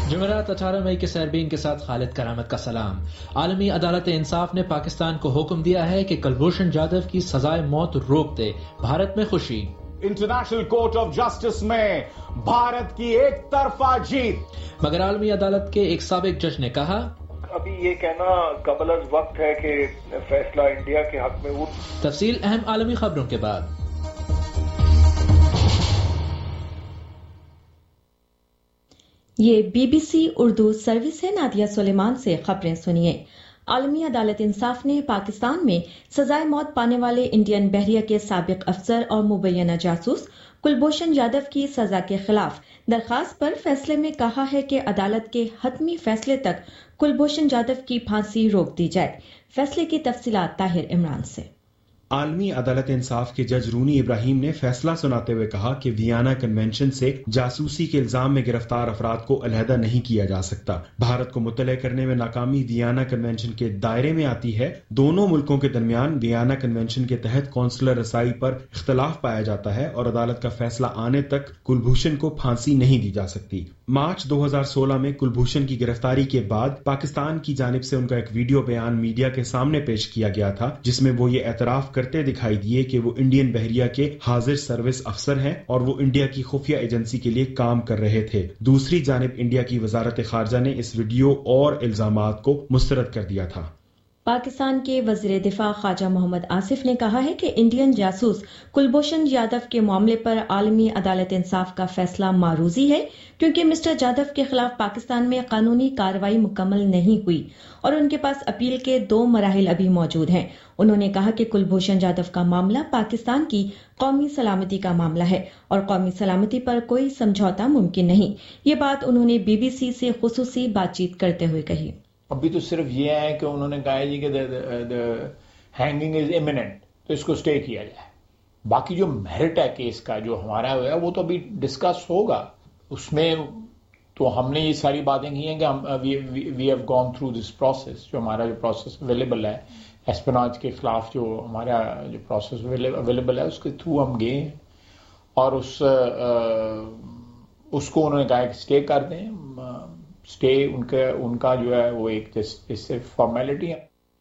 جمعرات 18 مئی کے سیربین کے ساتھ خالد کرامت کا سلام۔ عالمی عدالت انصاف نے پاکستان کو حکم دیا ہے کہ کلبھوشن جادو کی سزائے موت روک دے، بھارت میں خوشی۔ انٹرنیشنل کورٹ آف جسٹس میں بھارت کی ایک طرفہ جیت، مگر عالمی عدالت کے ایک سابق جج نے کہا ابھی یہ کہنا قبل از وقت ہے کہ فیصلہ انڈیا کے حق میں ہو۔ تفصیل اہم عالمی خبروں کے بعد۔ یہ BBC اردو سروس ہے۔ نادیہ سلیمان سے خبریں سنیے۔ عالمی عدالت انصاف نے پاکستان میں سزائے موت پانے والے انڈین بحریہ کے سابق افسر اور مبینہ جاسوس کلبھوشن جادو کی سزا کے خلاف درخواست پر فیصلے میں کہا ہے کہ عدالت کے حتمی فیصلے تک کلبھوشن جادو کی پھانسی روک دی جائے۔ فیصلے کی تفصیلات طاہر عمران سے۔ عالمی عدالت انصاف کے جج رونی ابراہیم نے فیصلہ سناتے ہوئے کہا کہ ویانا کنونشن سے جاسوسی کے الزام میں گرفتار افراد کو علیحدہ نہیں کیا جا سکتا۔ بھارت کو مطلع کرنے میں ناکامی ویانا کنونشن کے دائرے میں آتی ہے۔ دونوں ملکوں کے درمیان ویانا کنونشن کے تحت قونصلر رسائی پر اختلاف پایا جاتا ہے اور عدالت کا فیصلہ آنے تک کلبھوشن کو پھانسی نہیں دی جا سکتی۔ مارچ 2016 میں کلبھوشن کی گرفتاری کے بعد پاکستان کی جانب سے ان کا ایک ویڈیو بیان میڈیا کے سامنے پیش کیا گیا تھا، جس میں وہ یہ اعتراف کرتے دکھائی دیے کہ وہ انڈین بحریہ کے حاضر سروس افسر ہیں اور وہ انڈیا کی خفیہ ایجنسی کے لیے کام کر رہے تھے۔ دوسری جانب انڈیا کی وزارت خارجہ نے اس ویڈیو اور الزامات کو مسترد کر دیا تھا۔ پاکستان کے وزیر دفاع خواجہ محمد آصف نے کہا ہے کہ انڈین جاسوس کلبھوشن جادو کے معاملے پر عالمی عدالت انصاف کا فیصلہ معروضی ہے، کیونکہ مسٹر جادو کے خلاف پاکستان میں قانونی کارروائی مکمل نہیں ہوئی اور ان کے پاس اپیل کے 2 مراحل ابھی موجود ہیں۔ انہوں نے کہا کہ کلبھوشن جادو کا معاملہ پاکستان کی قومی سلامتی کا معاملہ ہے اور قومی سلامتی پر کوئی سمجھوتا ممکن نہیں۔ یہ بات انہوں نے BBC سے خصوصی بات چیت کرتے ہوئے کہی۔ ابھی تو صرف یہ ہے کہ انہوں نے کہا جی کہ ہینگنگ از امییننٹ، تو اس کو اسٹے کیا جائے۔ باقی جو میرٹ ہے کیس کا جو ہمارا ہوا ہے وہ تو ابھی ڈسکس ہوگا، اس میں تو ہم نے یہ ساری باتیں کی ہیں کہ ہم we have gone through this process, جو ہمارا جو پروسیس اویلیبل ہے ایسپناج کے خلاف، جو ہمارا جو پروسیس اویلیبل ہے اس کے تھرو ہم گئے ہیں اور اس کو انہوں نے کہا کہ اسٹے کر دیں۔ اسٹے ان کا جو ہے وہ ایک صرف فارمیلٹی ہے۔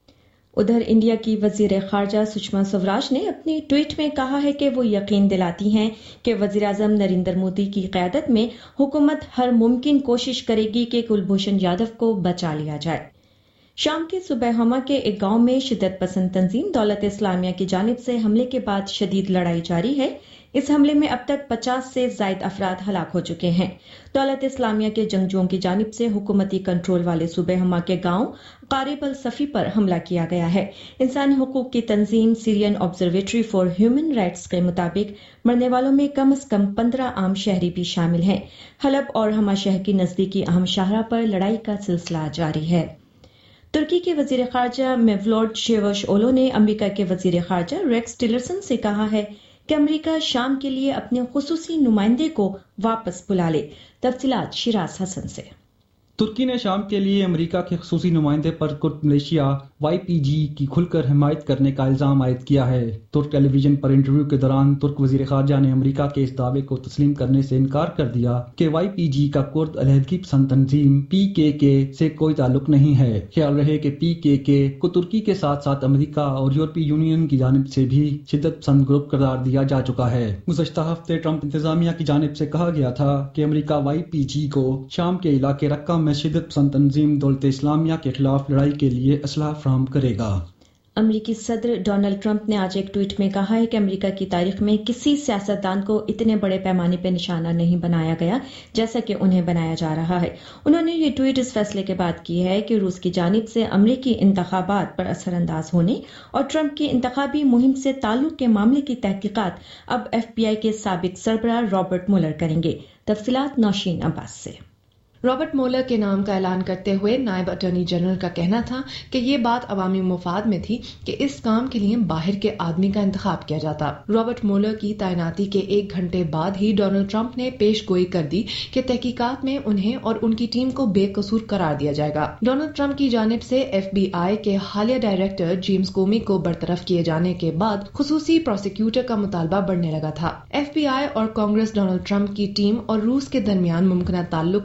ادھر انڈیا کی وزیر خارجہ سشما سوراج نے اپنی ٹویٹ میں کہا ہے کہ وہ یقین دلاتی ہیں کہ وزیر اعظم نریندر مودی کی قیادت میں حکومت ہر ممکن کوشش کرے گی کہ کلبھوشن جادو کو بچا لیا جائے۔ شام کے صبح ہما کے ایک گاؤں میں شدت پسند تنظیم دولت اسلامیہ کی جانب سے حملے کے بعد شدید لڑائی جاری ہے۔ اس حملے میں اب تک 50 سے زائد افراد ہلاک ہو چکے ہیں۔ دولت اسلامیہ کے جنگجوؤں کی جانب سے حکومتی کنٹرول والے صوبے ہما کے گاؤں قارب الصفی پر حملہ کیا گیا ہے۔ انسانی حقوق کی تنظیم Syrian Observatory for Human Rights کے مطابق مرنے والوں میں کم از کم 15 عام شہری بھی شامل ہیں۔ حلب اور ہما شہر کی نزدیکی اہم شاہراہ پر لڑائی کا سلسلہ جاری ہے۔ ترکی کے وزیر خارجہ میولوڈ چیوش اولو نے امریکہ کے وزیر خارجہ ریکس ٹیلرسن سے کہا ہے کہ امریکہ شام کے لیے اپنے خصوصی نمائندے کو واپس بلا لے۔ تفصیلات شیراز حسن سے۔ ترکی نے شام کے لیے امریکہ کے خصوصی نمائندے پر کرد ملیشیا YPG کی کھل کر حمایت کرنے کا الزام عائد کیا ہے۔ ترک ٹیلی ویژن پر انٹرویو کے دوران ترک وزیر خارجہ نے امریکہ کے اس دعوے کو تسلیم کرنے سے انکار کر دیا کہ YPG کا کرد علیحدگی پسند تنظیم PKK سے کوئی تعلق نہیں ہے۔ خیال رہے کہ PKK کو ترکی کے ساتھ ساتھ امریکہ اور یورپی یونین کی جانب سے بھی شدت پسند گروپ قرار دیا جا چکا ہے۔ گزشتہ ہفتے ٹرمپ انتظامیہ کی جانب سے کہا گیا تھا کہ امریکہ YPG کو شام کے علاقے رقہ میں شدت پسند تنظیم دولت اسلامیہ کے خلاف لڑائی کے لیے اسلحہ فراہم کرے گا۔ امریکی صدر ڈونلڈ ٹرمپ نے آج ایک ٹویٹ میں کہا ہے کہ امریکہ کی تاریخ میں کسی سیاستدان کو اتنے بڑے پیمانے پہ نشانہ نہیں بنایا گیا جیسا کہ انہیں بنایا جا رہا ہے۔ انہوں نے یہ ٹویٹ اس فیصلے کے بعد کی ہے کہ روس کی جانب سے امریکی انتخابات پر اثر انداز ہونے اور ٹرمپ کی انتخابی مہم سے تعلق کے معاملے کی تحقیقات اب FBI کے سابق سربراہ رابرٹ مولر کریں گے۔ تفصیلات نوشین عباس سے۔ رابرٹ مولر کے نام کا اعلان کرتے ہوئے نائب اٹارنی جنرل کا کہنا تھا کہ یہ بات عوامی مفاد میں تھی کہ اس کام کے لیے باہر کے آدمی کا انتخاب کیا جاتا۔ رابرٹ مولر کی تعیناتی کے 1 گھنٹے بعد ہی ڈونلڈ ٹرمپ نے پیش گوئی کر دی کہ تحقیقات میں انہیں اور ان کی ٹیم کو بے قصور قرار دیا جائے گا۔ ڈونلڈ ٹرمپ کی جانب سے FBI کے حالیہ ڈائریکٹر جیمز کومی کو برطرف کیے جانے کے بعد خصوصی پروسیکیوٹر کا مطالبہ بڑھنے لگا تھا۔ FBI اور کانگریس ڈونلڈ ٹرمپ کی ٹیم اور روس کے درمیان ممکنہ تعلق کی چھان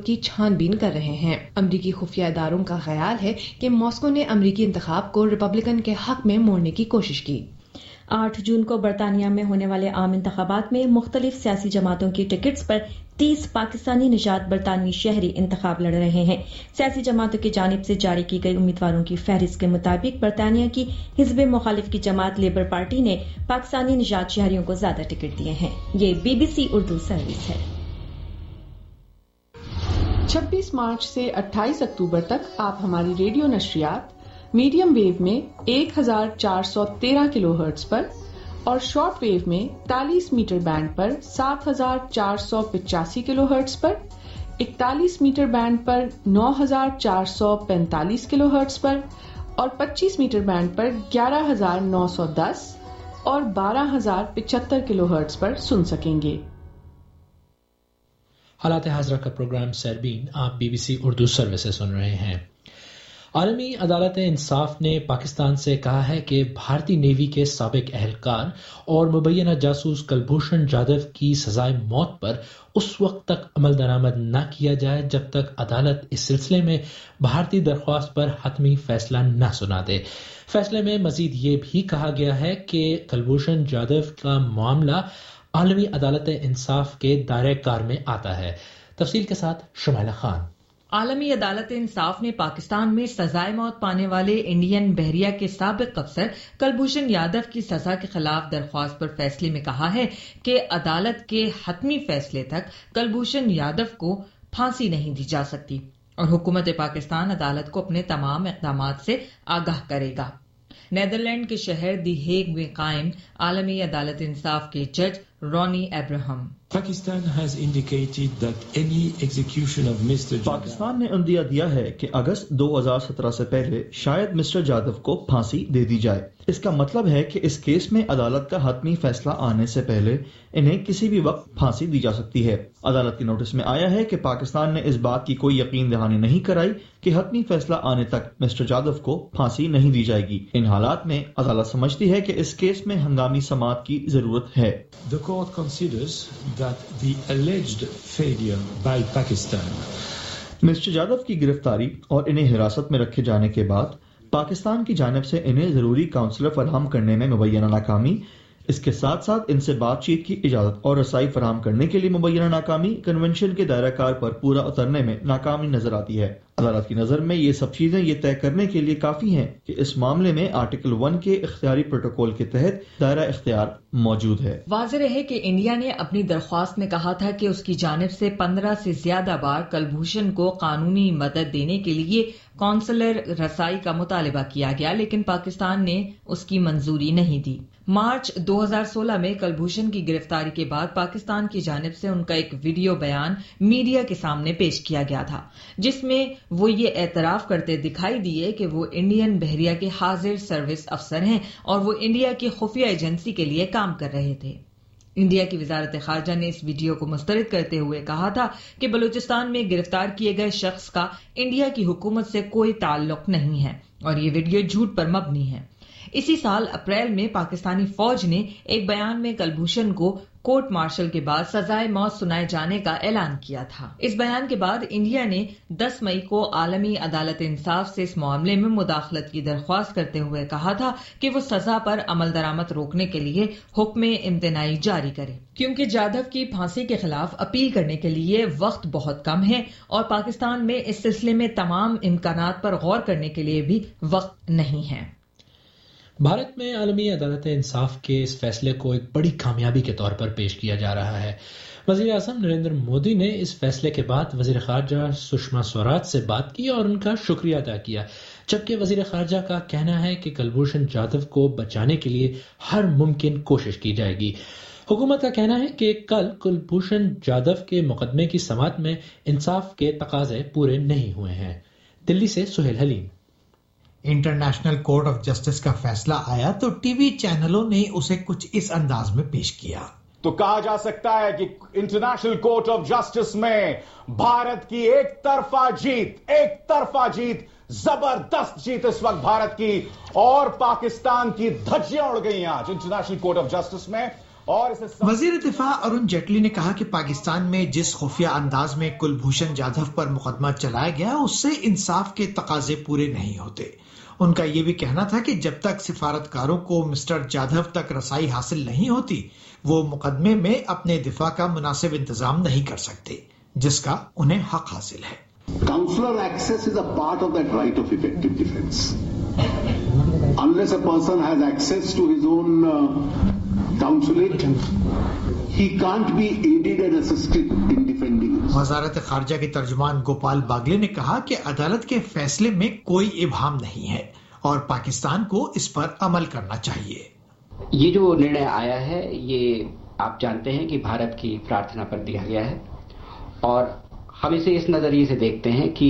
چھان بین کر رہے ہیں۔ امریکی خفیہ اداروں کا خیال ہے کہ ماسکو نے امریکی انتخاب کو ریپبلکن کے حق میں موڑنے کی کوشش کی۔ 8 جون کو برطانیہ میں ہونے والے عام انتخابات میں مختلف سیاسی جماعتوں کی ٹکٹس پر 30 پاکستانی نژاد برطانوی شہری انتخاب لڑ رہے ہیں۔ سیاسی جماعتوں کی جانب سے جاری کی گئی امیدواروں کی فہرست کے مطابق برطانیہ کی حزب مخالف کی جماعت لیبر پارٹی نے پاکستانی نژاد شہریوں کو زیادہ ٹکٹ دیے ہیں۔ یہ BBC اردو سروس ہے۔ 26 مارچ سے 28 اکتوبر تک آپ ہماری ریڈیو نشریات میڈیم ویو میں 1413 کلو ہرٹز پر اور شارٹ ویو میں 43 میٹر بینڈ پر 7485 کلو ہرٹز پر، 41 میٹر بینڈ پر 9445 کلو ہرٹز پر اور 25 میٹر بینڈ پر 11910 اور 12075 کلو ہرٹز پر سن سکیں گے۔ حالات حاضرہ کا پروگرام سیربین آپ BBC اردو سروس سے سن رہے ہیں۔ عالمی عدالت انصاف نے پاکستان سے کہا ہے کہ بھارتی نیوی کے سابق اہلکار اور مبینہ جاسوس کلبھوشن جادھو کی سزائے موت پر اس وقت تک عمل درآمد نہ کیا جائے جب تک عدالت اس سلسلے میں بھارتی درخواست پر حتمی فیصلہ نہ سنا دے۔ فیصلے میں مزید یہ بھی کہا گیا ہے کہ کلبھوشن جادھو کا معاملہ عالمی عدالت انصاف کے دائرہ کار میں آتا ہے۔ تفصیل کے ساتھ شمائلہ خان۔ عالمی عدالت انصاف نے پاکستان میں سزائے موت پانے والے انڈین بحریہ کے سابق افسر کلبھوشن یادو کی سزا کے خلاف درخواست پر فیصلے میں کہا ہے کہ عدالت کے حتمی فیصلے تک کلبھوشن یادو کو پھانسی نہیں دی جا سکتی اور حکومت پاکستان عدالت کو اپنے تمام اقدامات سے آگاہ کرے گا۔ نیدرلینڈ کے شہر دی ہیگ میں قائم عالمی عدالت انصاف کے جج رونی ابراہم۔ پاکستان نے اندیہ دیا ہے کہ اگست 2017 سے پہلے شاید مسٹر جادھو کو پھانسی دے دی جائے۔ اس کا مطلب ہے کہ اس کیس میں عدالت کا حتمی فیصلہ آنے سے پہلے انہیں کسی بھی وقت پھانسی دی جا سکتی ہے۔ عدالت کے نوٹس میں آیا ہے کہ پاکستان نے اس بات کی کوئی یقین دہانی نہیں کرائی کہ حتمی فیصلہ آنے تک مسٹر جادھو کو پھانسی نہیں دی جائے گی۔ ان حالات میں عدالت سمجھتی ہے کہ اس کیس میں ہنگامی سماعت کی ضرورت ہے۔ The court considers that the alleged failure by Pakistan mister Jadhav کی گرفتاری اور انہیں حراست میں رکھے جانے کے بعد پاکستان کی جانب سے انہیں ضروری کاؤنسلر فراہم کرنے میں مبینہ ناکامی، اس کے ساتھ ساتھ ان سے بات چیت کی اجازت اور رسائی فراہم کرنے کے لیے مبینہ ناکامی کنونشن کے دائرہ کار پر پورا اترنے میں ناکامی نظر آتی ہے۔ عدالت کی نظر میں یہ سب چیزیں یہ طے کرنے کے لیے کافی ہیں کہ اس معاملے میں آرٹیکل 1 کے اختیاری پروٹوکول کے تحت دائرہ اختیار موجود ہے۔ واضح رہے کہ انڈیا نے اپنی درخواست میں کہا تھا کہ اس کی جانب سے 15 سے زیادہ بار کلبھوشن کو قانونی مدد دینے کے لیے کونسلر رسائی کا مطالبہ کیا گیا، لیکن پاکستان نے اس کی منظوری نہیں دی۔ مارچ 2016 میں کلبھوشن کی گرفتاری کے بعد پاکستان کی جانب سے ان کا ایک ویڈیو بیان میڈیا کے سامنے پیش کیا گیا تھا، جس میں وہ یہ اعتراف کرتے دکھائی دیے کہ وہ انڈین بحریہ کے حاضر سروس افسر ہیں اور وہ انڈیا کی خفیہ ایجنسی کے لیے کام کر رہے تھے۔ انڈیا کی وزارت خارجہ نے اس ویڈیو کو مسترد کرتے ہوئے کہا تھا کہ بلوچستان میں گرفتار کیے گئے شخص کا انڈیا کی حکومت سے کوئی تعلق نہیں ہے اور یہ ویڈیو جھوٹ پر مبنی ہے۔ اسی سال اپریل میں پاکستانی فوج نے ایک بیان میں کلبھوشن کو کورٹ مارشل کے بعد سزائے موت سنائے جانے کا اعلان کیا تھا۔ اس بیان کے بعد انڈیا نے 10 مئی کو عالمی عدالت انصاف سے اس معاملے میں مداخلت کی درخواست کرتے ہوئے کہا تھا کہ وہ سزا پر عمل درآمد روکنے کے لیے حکم امتناعی جاری کرے، کیونکہ جادھو کی پھانسی کے خلاف اپیل کرنے کے لیے وقت بہت کم ہے اور پاکستان میں اس سلسلے میں تمام امکانات پر غور کرنے کے لیے بھی وقت نہیں ہے۔ بھارت میں عالمی عدالت انصاف کے اس فیصلے کو ایک بڑی کامیابی کے طور پر پیش کیا جا رہا ہے۔ وزیر اعظم نریندر مودی نے اس فیصلے کے بعد وزیر خارجہ سشما سوراج سے بات کی اور ان کا شکریہ ادا کیا، جبکہ وزیر خارجہ کا کہنا ہے کہ کلبھوشن جادھو کو بچانے کے لیے ہر ممکن کوشش کی جائے گی۔ حکومت کا کہنا ہے کہ کل کلبھوشن جادھو کے مقدمے کی سماعت میں انصاف کے تقاضے پورے نہیں ہوئے ہیں۔ دلی سے Sohail Haleem. International court of Justice کا فیصلہ آیا تو ٹی وی چینلوں نے اسے کچھ اس انداز میں پیش کیا۔ تو کہا جا سکتا ہے کہ انٹرنیشنل کورٹ آف جسٹس میں بھارت کی ایک طرفہ جیت زبردست جیت اس وقت بھارت کی، اور پاکستان کی دھجیاں اڑ گئی آج انٹرنیشنل کورٹ آف جسٹس میں۔ اور اسے وزیر دفاع ارون جیٹلی نے کہا کہ پاکستان میں جس خفیہ انداز میں کلبھوشن جادھو پر مقدمہ چلایا گیا اس سے انصاف کے تقاضے پورے نہیں ہوتے. ان کا یہ بھی کہنا تھا کہ جب تک سفارتکاروں کو مسٹر جادھو تک رسائی حاصل نہیں ہوتی وہ مقدمے میں اپنے دفاع کا مناسب انتظام نہیں کر سکتے جس کا انہیں حق حاصل ہے. Consular access is a part of that right of effective defense. Unless a person has access to his own consulate, he can't be aided and assisted in defending himself. وزارت خارجہ کے ترجمان گوپال باگلے نے کہا کہ عدالت کے فیصلے میں کوئی ابہام نہیں ہے اور پاکستان کو اس پر عمل کرنا چاہیے. یہ جو نرنے آیا ہے یہ آپ جانتے ہیں کہ بھارت کی پرارتھنا پر دیا گیا ہے اور ہم اسے اس نظریے سے دیکھتے ہیں کہ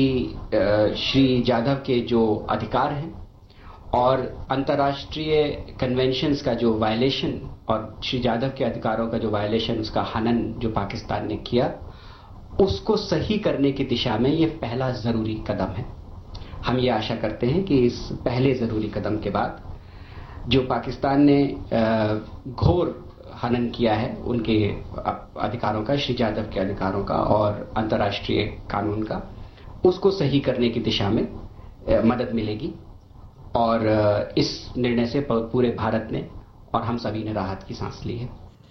شری جادھو کے جو ادھیکار ہیں اور انترراشٹریہ کنونشنز کا جو وائلیشن اور شری جادھو کے ادھیکاروں کا جو وائلیشن اس کا ہنن جو پاکستان نے کیا اس کو صحیح کرنے کی دشا میں یہ پہلا ضروری قدم ہے. ہم یہ آشا کرتے ہیں کہ اس پہلے ضروری قدم کے بعد جو پاکستان نے گھور ہنن کیا ہے ان کے ادھیکاروں کا شری جادھو کے ادھیکاروں کا اور انترراشٹریہ قانون کا اس کو صحیح کرنے کی دشا میں مدد ملے گی اور اس نرنے سے پورے بھارت نے اور ہم سبھی نے راحت کی سانس لی ہے.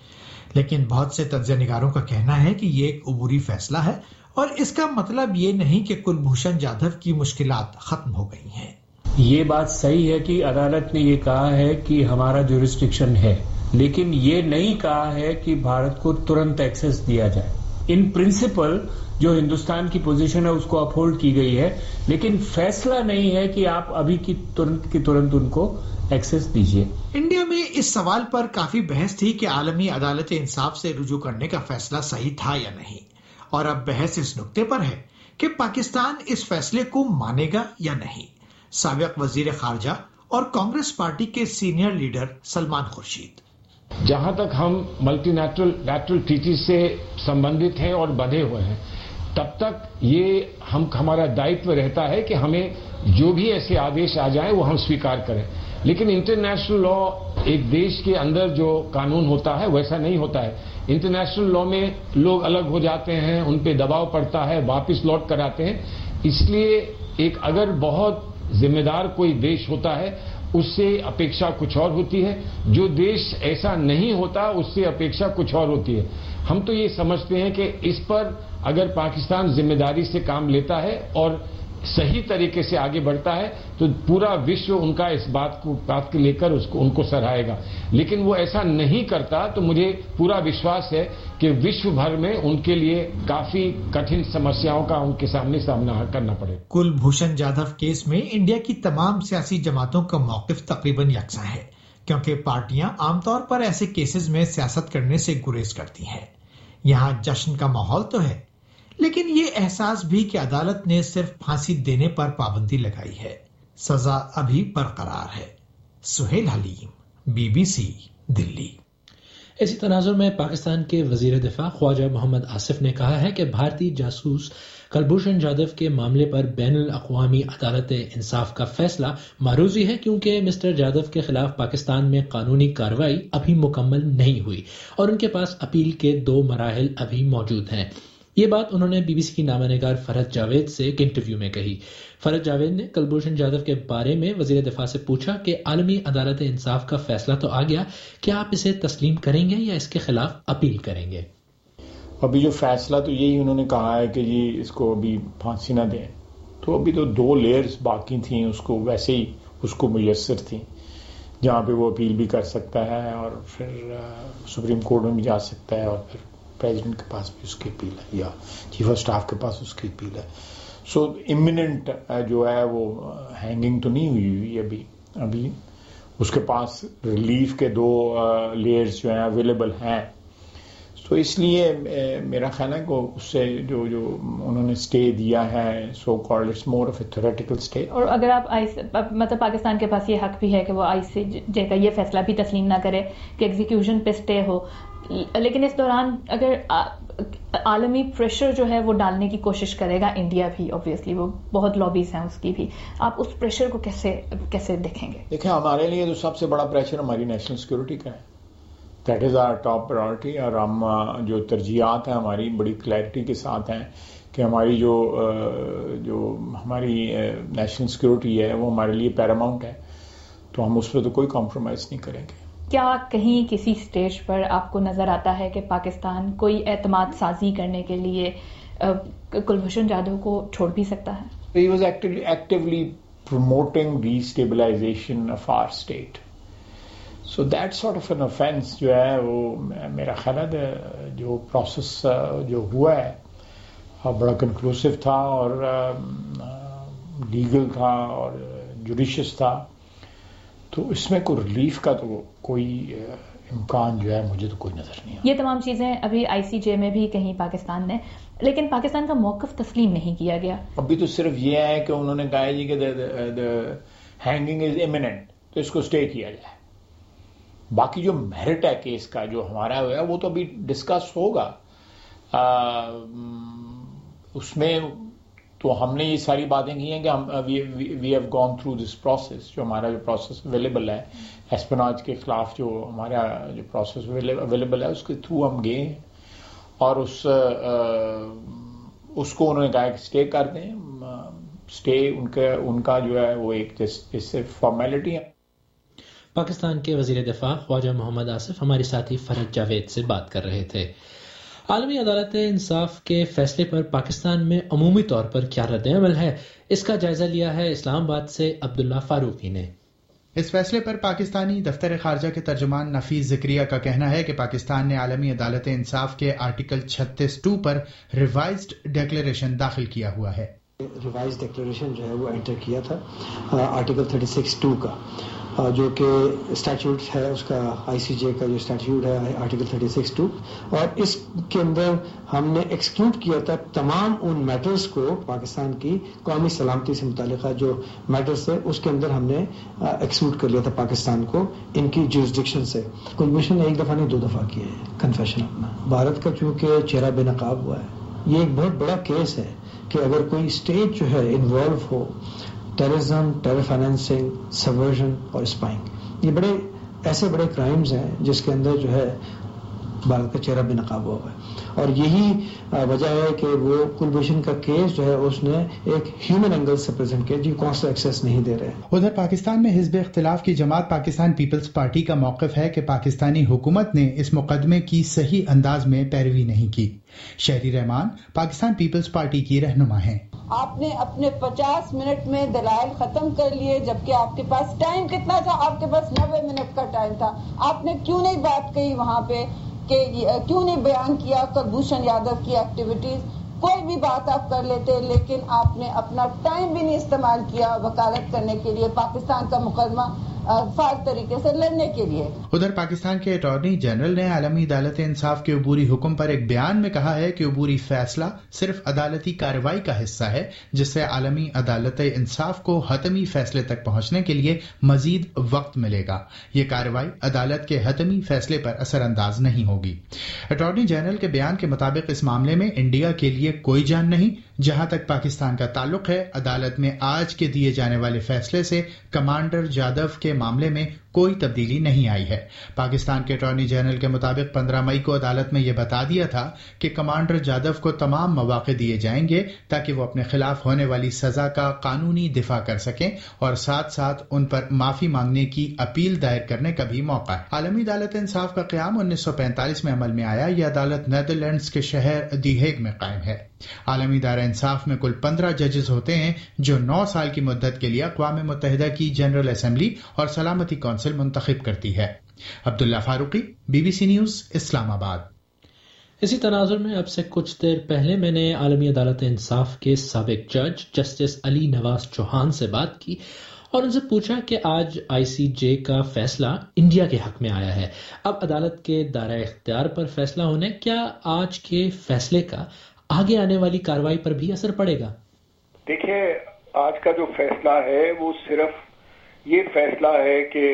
لیکن بہت سے تجزیہ نگاروں کا کہنا ہے کہ یہ ایک عبوری فیصلہ ہے اور اس کا مطلب یہ نہیں کہ کلبھوشن جادھو کی مشکلات ختم ہو گئی ہیں. یہ بات صحیح ہے کہ عدالت نے یہ کہا ہے کہ ہمارا جورسڈکشن ہے لیکن یہ نہیں کہا ہے کہ بھارت کو ترنت ایکسس دیا جائے. ان پرنسپل جو ہندوستان کی پوزیشن ہے اس کو اپہولڈ کی گئی ہے لیکن فیصلہ نہیں ہے کہ آپ ابھی کی ترنت ان کو ایکسس دیجیے. انڈیا میں اس سوال پر کافی بحث تھی کہ عالمی عدالت انصاف سے رجوع کرنے کا فیصلہ صحیح تھا یا نہیں اور اب بحث اس نقطے پر ہے کہ پاکستان اس فیصلے کو مانے گا یا نہیں. سابق وزیر خارجہ اور کانگریس پارٹی کے سینئر لیڈر سلمان خورشید: جہاں تک ہم ملٹی لیٹرل ٹریٹیز سے سمبندھت ہیں اور بدھے ہوئے ہیں تب تک یہ ہمارا دائتو رہتا ہے کہ ہمیں جو بھی ایسے آدیش آ جائیں وہ ہم سویکار کریں. لیکن انٹرنیشنل لا ایک دیش کے اندر جو قانون ہوتا ہے ویسا نہیں ہوتا ہے. انٹرنیشنل لا میں لوگ الگ ہو جاتے ہیں, ان پہ دباؤ پڑتا ہے, واپس لوٹ کر آتے ہیں. اس لیے ایک اگر بہت ذمہ دار کوئی دیش ہوتا ہے اس سے اپیکشا کچھ اور ہوتی ہے, جو دیش ایسا نہیں ہوتا اس سے اپیکشا کچھ اور ہوتی ہے. ہم تو یہ سمجھتے ہیں کہ اس پر اگر پاکستان ذمہ داری سے کام لیتا ہے اور صحیح طریقے سے آگے بڑھتا ہے تو پورا وشو ان کا اس بات کو لے کر ان کو سراہے گا. لیکن وہ ایسا نہیں کرتا تو مجھے پورا وشواس ہے کہ وشو بھر میں ان کے لیے کافی کٹھن سمسیاؤں کا ان کے سامنا کرنا پڑے. کلبھوشن جادھو کیس میں انڈیا کی تمام سیاسی جماعتوں کا موقف تقریباً یکساں ہے کیونکہ پارٹیاں عام طور پر ایسے کیسز میں سیاست کرنے سے گریز کرتی ہیں. یہاں جشن کا ماحول تو ہے لیکن یہ احساس بھی کہ عدالت نے صرف پھانسی دینے پر پابندی لگائی ہے, سزا ابھی برقرار ہے. سہیل حلیم, BBC, دلی. اسی تناظر میں پاکستان کے وزیر دفاع خواجہ محمد آصف نے کہا ہے کہ بھارتی جاسوس کلبھوشن جادھو کے معاملے پر بین الاقوامی عدالت انصاف کا فیصلہ معروضی ہے کیونکہ مسٹر جادھو کے خلاف پاکستان میں قانونی کارروائی ابھی مکمل نہیں ہوئی اور ان کے پاس اپیل کے 2 مراحل ابھی موجود ہیں. یہ بات انہوں نے BBC کی نامہ نگار فرحت جاوید سے ایک انٹرویو میں کہی. فرحت جاوید نے کلبھوشن جادھو کے بارے میں وزیر دفاع سے پوچھا کہ عالمی عدالت انصاف کا فیصلہ تو آ گیا, کیا آپ اسے تسلیم کریں گے یا اس کے خلاف اپیل کریں گے؟ ابھی جو فیصلہ تو یہی انہوں نے کہا ہے کہ جی اس کو ابھی پھانسی نہ دیں, تو ابھی تو 2 لیئرز باقی تھیں, اس کو ویسے ہی اس کو میسر تھیں جہاں پہ وہ اپیل بھی کر سکتا ہے اور پھر سپریم کورٹ میں بھی جا سکتا ہے اور پھر پریزیڈنٹ کے پاس بھی اس کی اپیل ہے یا چیف آف اسٹاف کے پاس اس کی اپیل ہے. سو امیوننٹ جو ہے وہ ہینگنگ تو نہیں ہوئی ابھی اس کے پاس ریلیف کے 2 لیئرز جو ہیں اویلیبل ہیں. تو اس لیے میرا خیال ہے کہ اس سے جو انہوں نے اسٹے دیا ہے so called it's more of a theoretical stay. اور اگر آپ مطلب پاکستان کے پاس یہ حق بھی ہے کہ وہ ICJ کا یہ فیصلہ بھی تسلیم نہ کرے کہ ایگزیکیوشن پہ اسٹے ہو, لیکن اس دوران اگر عالمی پریشر جو ہے وہ ڈالنے کی کوشش کرے گا انڈیا بھی, اوبویسلی وہ بہت لابیز ہیں اس کی بھی, آپ اس پریشر کو کیسے دیکھیں گے؟ دیکھیں ہمارے لیے تو سب سے بڑا پریشر ہماری نیشنل سیکورٹی کا ہے. That is our top priority. اور ہم جو ترجیحات ہیں ہماری بڑی کلیئرٹی کے ساتھ ہیں کہ ہماری جو ہماری نیشنل سیکورٹی ہے وہ ہمارے لیے پیراماؤنٹ ہے, تو ہم اس پہ تو کوئی کمپرومائز نہیں کریں گے. کیا کہیں کسی سٹیج پر آپ کو نظر آتا ہے کہ پاکستان کوئی اعتماد سازی کرنے کے لیے کلبھوشن جادھو کو چھوڑ بھی سکتا ہے؟ He was actively promoting destabilization of our state. So that sort of an offense جو ہے وہ میرا خیال ہے جو پروسیس جو ہوا ہے بڑا کنکلوسیو تھا اور لیگل تھا اور جوڈیشس تھا, تو اس میں کوئی ریلیف کا تو کوئی امکان جو ہے مجھے تو کوئی نظر نہیں آتا. یہ تمام چیزیں ابھی ICJ میں بھی کہیں پاکستان نے, لیکن پاکستان کا موقف تسلیم نہیں کیا گیا. ابھی تو صرف یہ ہے کہ انہوں نے کہا جی کہ ہینگنگ از امییننٹ, تو اس کو اسٹے کیا جائے. باقی جو میرٹ ہے کیس کا جو ہمارا ہوا ہے وہ تو ابھی ڈسکس ہوگا. اس میں تو ہم نے یہ ساری باتیں کی ہیں کہ ہم we have gone through this process. جو ہمارا جو پروسیس اویلیبل ہے ایسپناج کے خلاف, جو ہمارا جو پروسیس اویلیبل ہے اس کے تھرو ہم گئے ہیں, اور اس کو انہوں نے کہا کہ اسٹے کر دیں. اسٹے ان کا جو ہے وہ ایک جیسے فارمیلٹی ہے. پاکستان کے وزیر دفاع خواجہ محمد آصف ہماری ساتھی فرحت جاوید سے بات کر رہے تھے. عالمی عدالت انصاف کے فیصلے پر پاکستان میں عمومی طور پر کیا رد عمل ہے, اس کا جائزہ لیا ہے اسلام آباد سے عبداللہ فاروقی نے. اس فیصلے پر پاکستانی دفتر خارجہ کے ترجمان نفیس ذکریہ کا کہنا ہے کہ پاکستان نے عالمی عدالت انصاف کے آرٹیکل 36(2) پر ریوائزڈ ڈیکلیریشن داخل کیا ہوا ہے. ریوائز ڈیکلیریشن جو ہے وہ انٹر کیا تھا آرٹیکل 36(2) کا, جو کہ اسٹیچیوٹ ہے اس کا ICJ کا جو اسٹیچیوٹ ہے آرٹیکل 36(2), اور اس کے اندر ہم نے ایکسکلوڈ کیا تھا تمام ان میٹرز کو, پاکستان کی قومی سلامتی سے متعلقہ جو میٹرز تھے اس کے اندر ہم نے ایکسکلوڈ کر لیا تھا پاکستان کو ان کی جورسڈکشن سے. کمیشن نے ایک دفعہ نہیں 2 دفعہ کیا ہے کنفیشن اپنا. بھارت کا چونکہ چہرہ بے نقاب ہوا ہے, یہ ایک بہت بڑا کیس ہے کہ اگر کوئی اسٹیٹ جو ہے انوالو ہو ٹیررزم, ٹیرر فائنینسنگ, سبورژن اور اسپائنگ, یہ ایسے بڑے کرائمز ہیں جس کے اندر جو ہے بھارت کا چہرہ بے نقاب ہوا ہے. اور یہی وجہ ہے کہ وہ کلبھوشن کا کیس جو ہے اس نے ایک ہیومن اینگل سے پریزنٹ کیا, جو کانسولر ایکسیس نہیں دے رہے. ادھر پاکستان میں حزب اختلاف کی جماعت پاکستان پیپلز پارٹی کا موقف ہے کہ پاکستانی حکومت نے اس مقدمے کی صحیح انداز میں پیروی نہیں کی. شہری رحمان پاکستان پیپلز پارٹی کی رہنما ہیں. آپ نے اپنے 50 منٹ میں دلائل ختم کر لیے, جبکہ آپ کے پاس ٹائم کتنا تھا؟ آپ کے پاس 90 منٹ کا ٹائم تھا. آپ نے کیوں نہیں بات کہی وہاں پہ, کہ کیوں نہیں بیان کیا کلبھوشن یادو کی ایکٹیویٹیز؟ کوئی بھی بات آپ کر لیتے, لیکن آپ نے اپنا ٹائم بھی نہیں استعمال کیا وکالت کرنے کے لیے, پاکستان کا مقدمہ فعال طریقے سے لڑنے کے لیے. ادھر پاکستان کے اٹارنی جنرل نے عالمی عدالت انصاف کے عبوری حکم پر ایک بیان میں کہا ہے کہ عبوری فیصلہ صرف عدالتی کارروائی کا حصہ ہے, جس سے عالمی عدالت انصاف کو حتمی فیصلے تک پہنچنے کے لیے مزید وقت ملے گا. یہ کارروائی عدالت کے حتمی فیصلے پر اثر انداز نہیں ہوگی. اٹارنی جنرل کے بیان کے مطابق اس معاملے میں انڈیا کے لیے کوئی جان نہیں. جہاں تک پاکستان کا تعلق ہے, عدالت میں آج کے دیے جانے والے فیصلے سے کمانڈر جادو کے معاملے میں کوئی تبدیلی نہیں آئی ہے. پاکستان کے اٹارنی جنرل کے مطابق 15 مئی کو عدالت میں یہ بتا دیا تھا کہ کمانڈر جادو کو تمام مواقع دیے جائیں گے تاکہ وہ اپنے خلاف ہونے والی سزا کا قانونی دفاع کر سکیں, اور ساتھ ساتھ ان پر معافی مانگنے کی اپیل دائر کرنے کا بھی موقع ہے. عالمی عدالت انصاف کا قیام 1945 میں عمل میں آیا. یہ عدالت نیدرلینڈز کے شہر دی ہیگ میں قائم ہے. عالمی ادارہ انصاف میں کل 15 ججز ہوتے ہیں جو 9 سال کی مدت کے لیے اقوام متحدہ کی جنرل اسمبلی اور سلامتی کونسل منتخب کرتی ہے. Abdullah Farooqi, BBC news, Islamabad. اسی تناظر میں اب سے کچھ دیر پہلے میں نے عالمی عدالت انصاف کے سابق جج جسٹس علی نواز چوہان سے بات کی اور ان سے پوچھا کہ آج ICJ کا فیصلہ انڈیا کے حق میں آیا ہے. اب عدالت کے دائرہ اختیار پر فیصلہ ہونے, کیا آج کے فیصلے کا آگے آنے والی کارروائی پر بھی اثر پڑے گا؟ دیکھیے, آج کا جو فیصلہ ہے وہ صرف یہ فیصلہ ہے کہ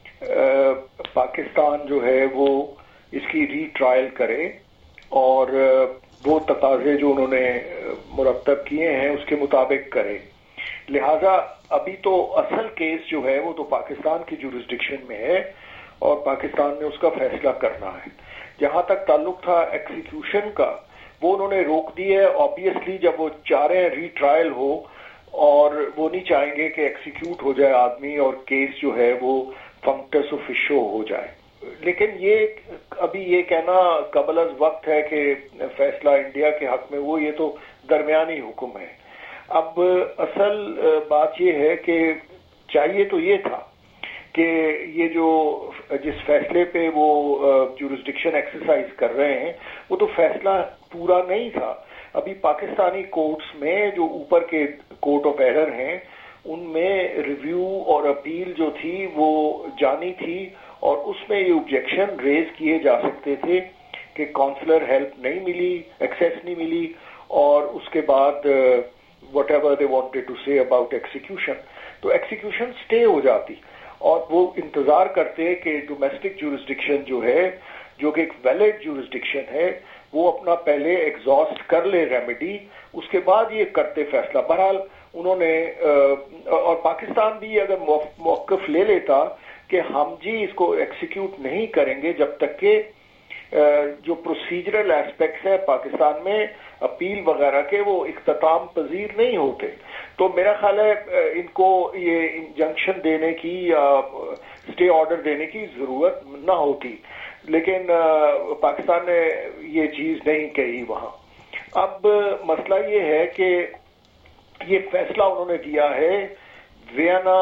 پاکستان جو ہے وہ اس کی ری ٹرائل کرے اور وہ تقاضے جو انہوں نے مرتب کیے ہیں اس کے مطابق کرے. لہذا ابھی تو اصل کیس جو ہے وہ تو پاکستان کی جورسڈکشن میں ہے اور پاکستان نے اس کا فیصلہ کرنا ہے. جہاں تک تعلق تھا ایکسیکیوشن کا، وہ انہوں نے روک دی ہے. آبویسلی جب وہ چاہ رہے ہیں ری ٹرائل ہو، اور وہ نہیں چاہیں گے کہ ایکسیکیوٹ ہو جائے آدمی اور کیس جو ہے وہ فنکٹس اوفیشو ہو جائے. لیکن یہ ابھی یہ کہنا قبل از وقت ہے کہ فیصلہ انڈیا کے حق میں، وہ یہ تو درمیانی حکم ہے. اب اصل بات یہ ہے کہ چاہیے تو یہ تھا کہ یہ جو جس فیصلے پہ وہ جورسڈکشن ایکسرسائز کر رہے ہیں، وہ تو فیصلہ پورا نہیں تھا. ابھی پاکستانی کورٹس میں جو اوپر کے کورٹ آف ایرر ہیں، ان میں ریویو اور اپیل جو تھی وہ جانی تھی، اور اس میں یہ آبجیکشن ریز کیے جا سکتے تھے کہ کونسلر ہیلپ نہیں ملی، ایکسیس نہیں ملی، اور اس کے بعد whatever they wanted to say about execution, تو ایکسیکیوشن سٹے ہو جاتی، اور وہ انتظار کرتے کہ ڈومیسٹک جورسڈکشن جو ہے، جو کہ ایک ویلڈ جورسڈکشن ہے، وہ اپنا پہلے ایگزاسٹ کر لے ریمیڈی، اس کے بعد یہ کرتے فیصلہ. بہرحال انہوں نے اور پاکستان بھی اگر موقف لے لیتا کہ ہم جی اس کو ایکسیکیوٹ نہیں کریں گے جب تک کہ جو پروسیجرل ایسپیکٹس ہیں پاکستان میں اپیل وغیرہ کے وہ اختتام پذیر نہیں ہوتے، تو میرا خیال ہے ان کو یہ انجنکشن دینے کی یا اسٹے آرڈر دینے کی ضرورت نہ ہوتی. لیکن پاکستان نے یہ چیز نہیں کہی وہاں. اب مسئلہ یہ ہے کہ یہ فیصلہ انہوں نے دیا ہے وینا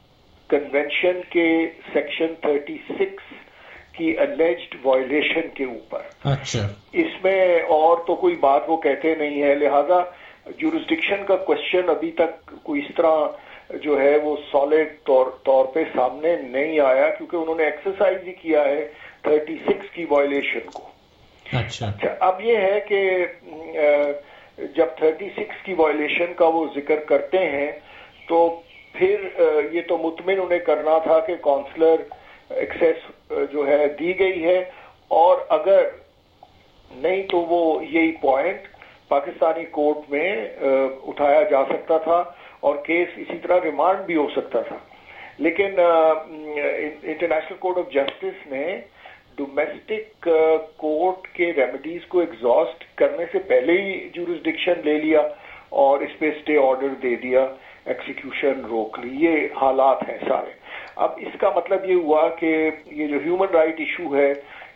کنونشن کے سیکشن 36 کی الیجڈ وائلیشن کے اوپر. اچھا، اس میں اور تو کوئی بات وہ کہتے نہیں ہے، لہذا جورسڈکشن کا کوشچن ابھی تک کوئی اس طرح جو ہے وہ سالڈ طور پہ سامنے نہیں آیا، کیونکہ انہوں نے ایکسرسائز ہی کیا ہے 36 کی وائلیشن کو. اچھا، اب یہ ہے کہ جب 36 کی وائلیشن کا وہ ذکر کرتے ہیں تو پھر یہ تو مطمئن انہیں کرنا تھا کہ کونسلر ایکسیس جو ہے دی گئی ہے، اور اگر نہیں تو وہ یہی پوائنٹ پاکستانی کورٹ میں اٹھایا جا سکتا تھا اور کیس اسی طرح ریمانڈ بھی ہو سکتا تھا. لیکن انٹرنیشنل کورٹ آف جسٹس نے ڈومیسٹک کورٹ کے ریمیڈیز کو ایگزاسٹ کرنے سے پہلے ہی جورسڈکشن لے لیا اور اس پہ اسٹے آرڈر دے دیا، ایکسیکیوشن روک لی. یہ حالات ہیں سارے. اب اس کا مطلب یہ ہوا کہ یہ جو ہیومن رائٹ ایشو ہے،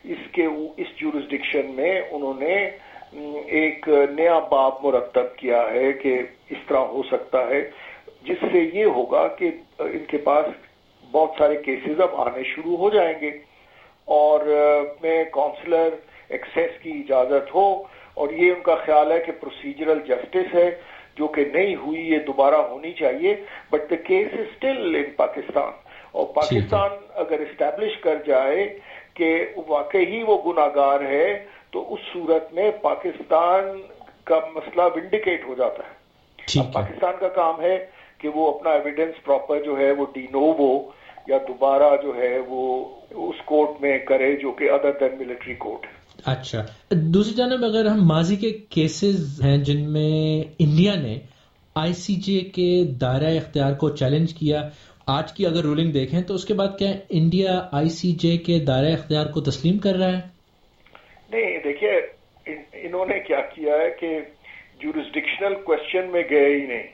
اس جورسڈکشن میں انہوں نے ایک نیا باب مرتب کیا ہے کہ اس طرح ہو سکتا ہے، جس سے یہ ہوگا کہ ان کے پاس بہت سارے کیسز اب آنے شروع ہو جائیں گے، اور میں کونسلر ایکسیس کی اجازت ہو، اور یہ ان کا خیال ہے کہ پروسیجرل جسٹس ہے جو کہ نہیں ہوئی، یہ دوبارہ ہونی چاہیے. But the case is still in Pakistan, اور پاکستان اگر اسٹیبلش کر جائے کہ واقعی وہ گناہگار ہے تو اس صورت میں پاکستان کا مسئلہ ونڈیکیٹ ہو جاتا ہے. اب پاکستان کا کام ہے کہ وہ اپنا ایویڈنس پراپر جو ہے وہ ڈی نوو یا دوبارہ جو ہے وہ اس کورٹ میں کرے جو کہ ادر دین ملٹری کورٹ ہے. اچھا، دوسری جانب اگر ہم ماضی کے کیسز ہیں جن میں انڈیا نے آئی سی جے کے دائرہ اختیار کو چیلنج کیا، آج کی اگر رولنگ دیکھیں تو اس کے بعد کیا انڈیا آئی سی جے کے دائرہ اختیار کو تسلیم کر رہا ہے؟ نہیں، دیکھیے انہوں نے کیا کیا ہے کہ جورسڈکشنل کوشچن میں گئے ہی نہیں.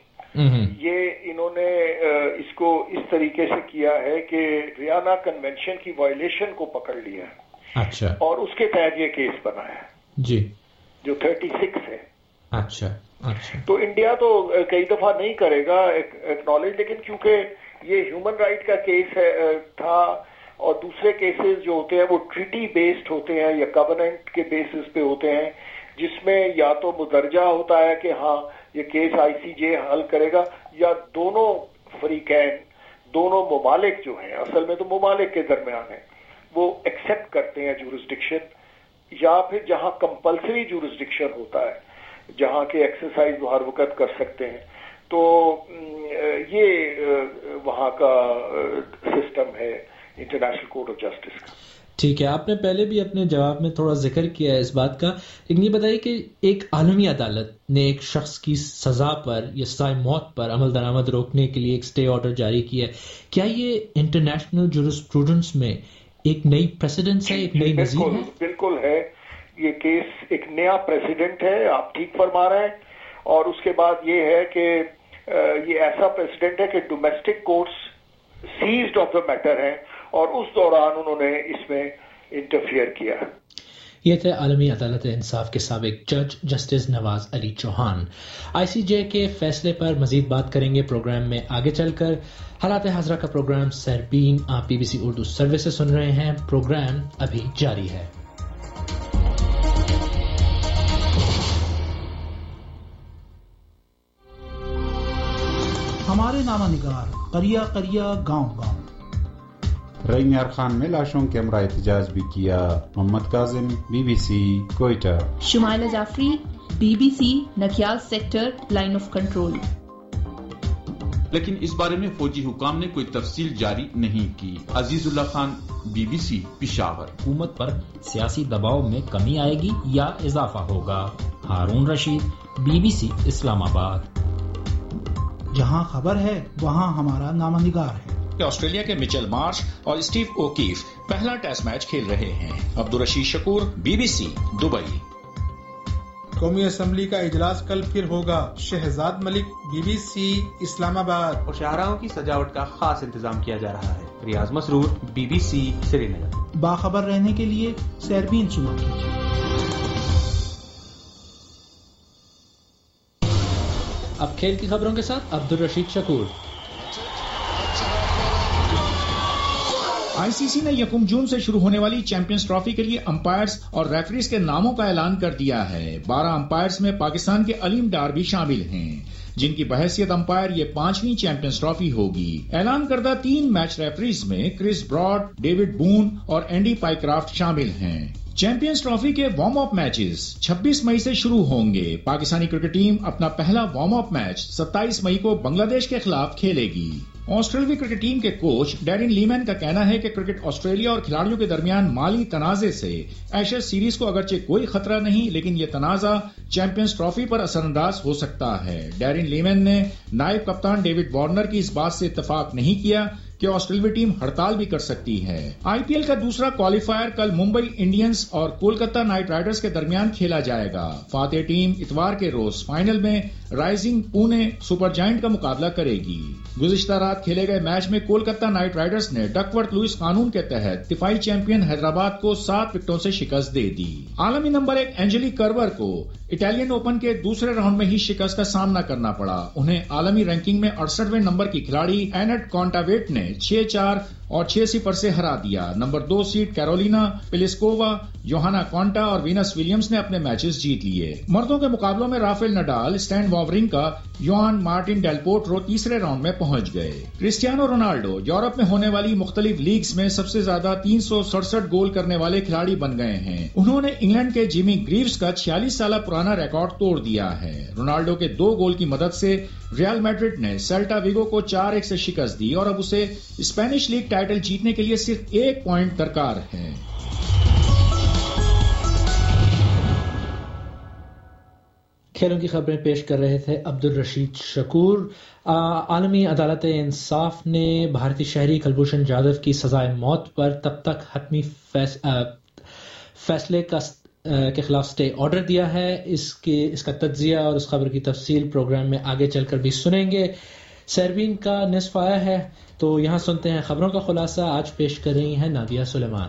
یہ انہوں نے اس کو اس طریقے سے کیا ہے کہ وینا کنونشن کی وائلیشن کو پکڑ لیا ہے. اچھا، اور اس کے تحت یہ کیس بنا ہے جی، جو 36 ہے. اچھا اچھا، تو انڈیا تو کئی دفعہ نہیں کرے گا ایکنالج، لیکن کیونکہ یہ ہیومن رائٹ کا کیس تھا، اور دوسرے کیسز جو ہوتے ہیں وہ ٹریٹی بیسڈ ہوتے ہیں یا کووننٹ کے بیسس پہ ہوتے ہیں، جس میں یا تو مدرجہ ہوتا ہے کہ ہاں یہ کیس آئی سی جے حل کرے گا، یا دونوں فریقین، دونوں ممالک جو ہیں، اصل میں تو ممالک کے درمیان ہیں، وہ ایکسپٹ کرتے ہیں جورسڈکشن، یا پھر جہاں کمپلسری جورسڈکشن ہوتا ہے، جہاں کے ایکسرسائز وہ ہر وقت کر سکتے ہیں. تو یہ وہاں کا سسٹم ہے انٹرنیشنل کورٹ آف جسٹس کا. ٹھیک ہے، آپ نے پہلے بھی اپنے جواب میں تھوڑا ذکر کیا ہے اس بات کا، لیکن یہ بتائیے کہ ایک عالمی عدالت نے ایک شخص کی سزا پر یا سزائے موت پر عمل درآمد روکنے کے لیے ایک سٹے آرڈر جاری کیا ہے. کیا یہ انٹرنیشنل جورسپروڈنس میں ایک نئی پریسیڈنٹ ہے, ایک نئی نظیر ہے. بالکل ہے, یہ کیس ایک نیا پریسیڈنٹ ہے, آپ ٹھیک فرما رہے ہیں. اور اس کے بعد یہ ہے کہ یہ ایسا پریسیڈنٹ ہے کہ domestic courts seized of the matter ہیں اور اس دوران انہوں نے اس میں انٹرفیئر کیا. یہ تھے عالمی عدالت انصاف کے سابق جج جسٹس نواز علی چوہان. آئی سی جے کے فیصلے پر مزید بات کریں گے پروگرام میں آگے چل کر. حالات حاضرہ کا پروگرام سربین آپ B B C Urdu service سے سن رہے ہیں. پروگرام ابھی جاری ہے. ہمارے نامہ نگار قریہ قریہ گاؤں گاؤں. رئیمیار خان میں لاشوں کے ہمراہ احتجاج بھی کیا. Muhammad Kazim B B C Quetta. Shumaila Jafri B B C Nikial sector line of control. لیکن اس بارے میں فوجی حکام نے کوئی تفصیل جاری نہیں کی. Aziz Ullah Khan B B C Peshawar. حکومت پر سیاسی دباؤ میں کمی آئے گی یا اضافہ ہوگا؟ Haroon Rashid B B C Islamabad. جہاں خبر ہے وہاں ہمارا نامہ نگار ہے. آسٹریلیا کے مچل مارش اور اسٹیو اوکیف پہلا ٹیسٹ میچ کھیل رہے ہیں. Abdul Rashid Shakoor B B C Dubai. قومی اسمبلی کا اجلاس کل پھر ہوگا. Shahzad Malik B B C Islamabad. اور شاہراہوں کی سجاوٹ کا خاص انتظام کیا جا رہا ہے. Riaz Masroor B B C Srinagar. باخبر رہنے کے لیے سیربین سنو کیجیے. اب کھیل کی خبروں کے ساتھ عبدالرشید شکور. آئی سی سی نے 1 جون سے شروع ہونے والی چیمپئنز ٹرافی کے لیے امپائرز اور ریفریز کے ناموں کا اعلان کر دیا ہے. 12 امپائرز میں پاکستان کے علیم ڈار بھی شامل ہیں, جن کی بحیثیت امپائر یہ 5ویں چیمپئنز ٹرافی ہوگی. اعلان کردہ 3 میچ ریفریز میں کرس براڈ, ڈیوڈ بون اور اینڈی پائیکرافٹ شامل ہیں. چیمپئنز ٹرافی کے وارم اپ میچز 26 مئی سے شروع ہوں گے. پاکستانی کرکٹ ٹیم اپنا پہلا وارم اپ میچ 27 مئی کو بنگلہ دیش کے خلاف کھیلے گی. آسٹریلوی کرکٹ ٹیم کے کوچ ڈیرن لیمن کا کہنا ہے کہ کرکٹ آسٹریلیا اور کھلاڑیوں کے درمیان مالی تنازع سے ایشز سیریز کو اگرچہ کوئی خطرہ نہیں, لیکن یہ تنازع چیمپئنز ٹرافی پر اثر انداز ہو سکتا ہے. ڈیرن لیمن نے نائب کپتان ڈیوڈ وارنر کی اس بات سے اتفاق نہیں کیا کہ آسٹریلوی ٹیم ہڑتال بھی کر سکتی ہے. آئی پی ایل کا دوسرا کوالیفائر کل ممبئی انڈینز اور کولکتہ نائٹ رائڈرز کے درمیان کھیلا جائے گا. فاتح ٹیم اتوار کے روز فائنل میں رائزنگ پونے سپر جائنٹ کا مقابلہ کرے گی. گزشتہ رات کھیلے گئے میچ میں کولکتہ نائٹ رائڈرز نے ڈکورتھ لوئس قانون کے تحت دفاعی چیمپئن حیدرآباد کو 7 وکٹوں سے شکست دے دی. عالمی نمبر 1 اینجلی کرور کو اٹالین اوپن کے دوسرے راؤنڈ میں ہی شکست کا سامنا کرنا پڑا. انہیں عالمی رینکنگ میں 68ویں نمبر کی کھلاڑی اینٹ کانٹاویٹ نے 6-4 اور 6-0 سے ہرا دیا. Number 2 seed Karolina Pliskova, Johanna Konta اور وینس ولیمز نے اپنے میچز جیت لیے. مردوں کے مقابلوں میں Rafael Nadal, Stan Wawrinka, Juan Martin del Potro تیسرے راؤنڈ میں پہنچ گئے. کرسٹیانو رونالڈو یورپ میں ہونے والی مختلف لیگز میں سب سے زیادہ 367 گول کرنے والے کھلاڑی بن گئے ہیں. انہوں نے انگلینڈ کے جیمی گریوز کا 46 سالہ پرانا ریکارڈ توڑ دیا ہے. رونالڈو کے 2 گول کی مدد سے ریال میڈرڈ نے سیلٹا ویگو کو 4-1 سے شکست دی اور اب اسے اسپینش لیگ ٹائٹل جیتنے کے لیے صرف 1 پوائنٹ درکار ہے. کھیلوں کی خبریں پیش کر رہے تھے عبدالرشید شکور. عالمی عدالت انصاف نے بھارتی شہری کلبھوشن جادھو کی سزائے موت پر تب تک حتمی فیصلے کے خلاف سٹے آرڈر دیا ہے. اس کا تجزیہ اور اس خبر کی تفصیل پروگرام میں آگے چل کر بھی سنیں گے. سیربین کا نصف آیا ہے تو یہاں سنتے ہیں خبروں کا خلاصہ. آج پیش کر رہی ہیں نادیہ سلیمان.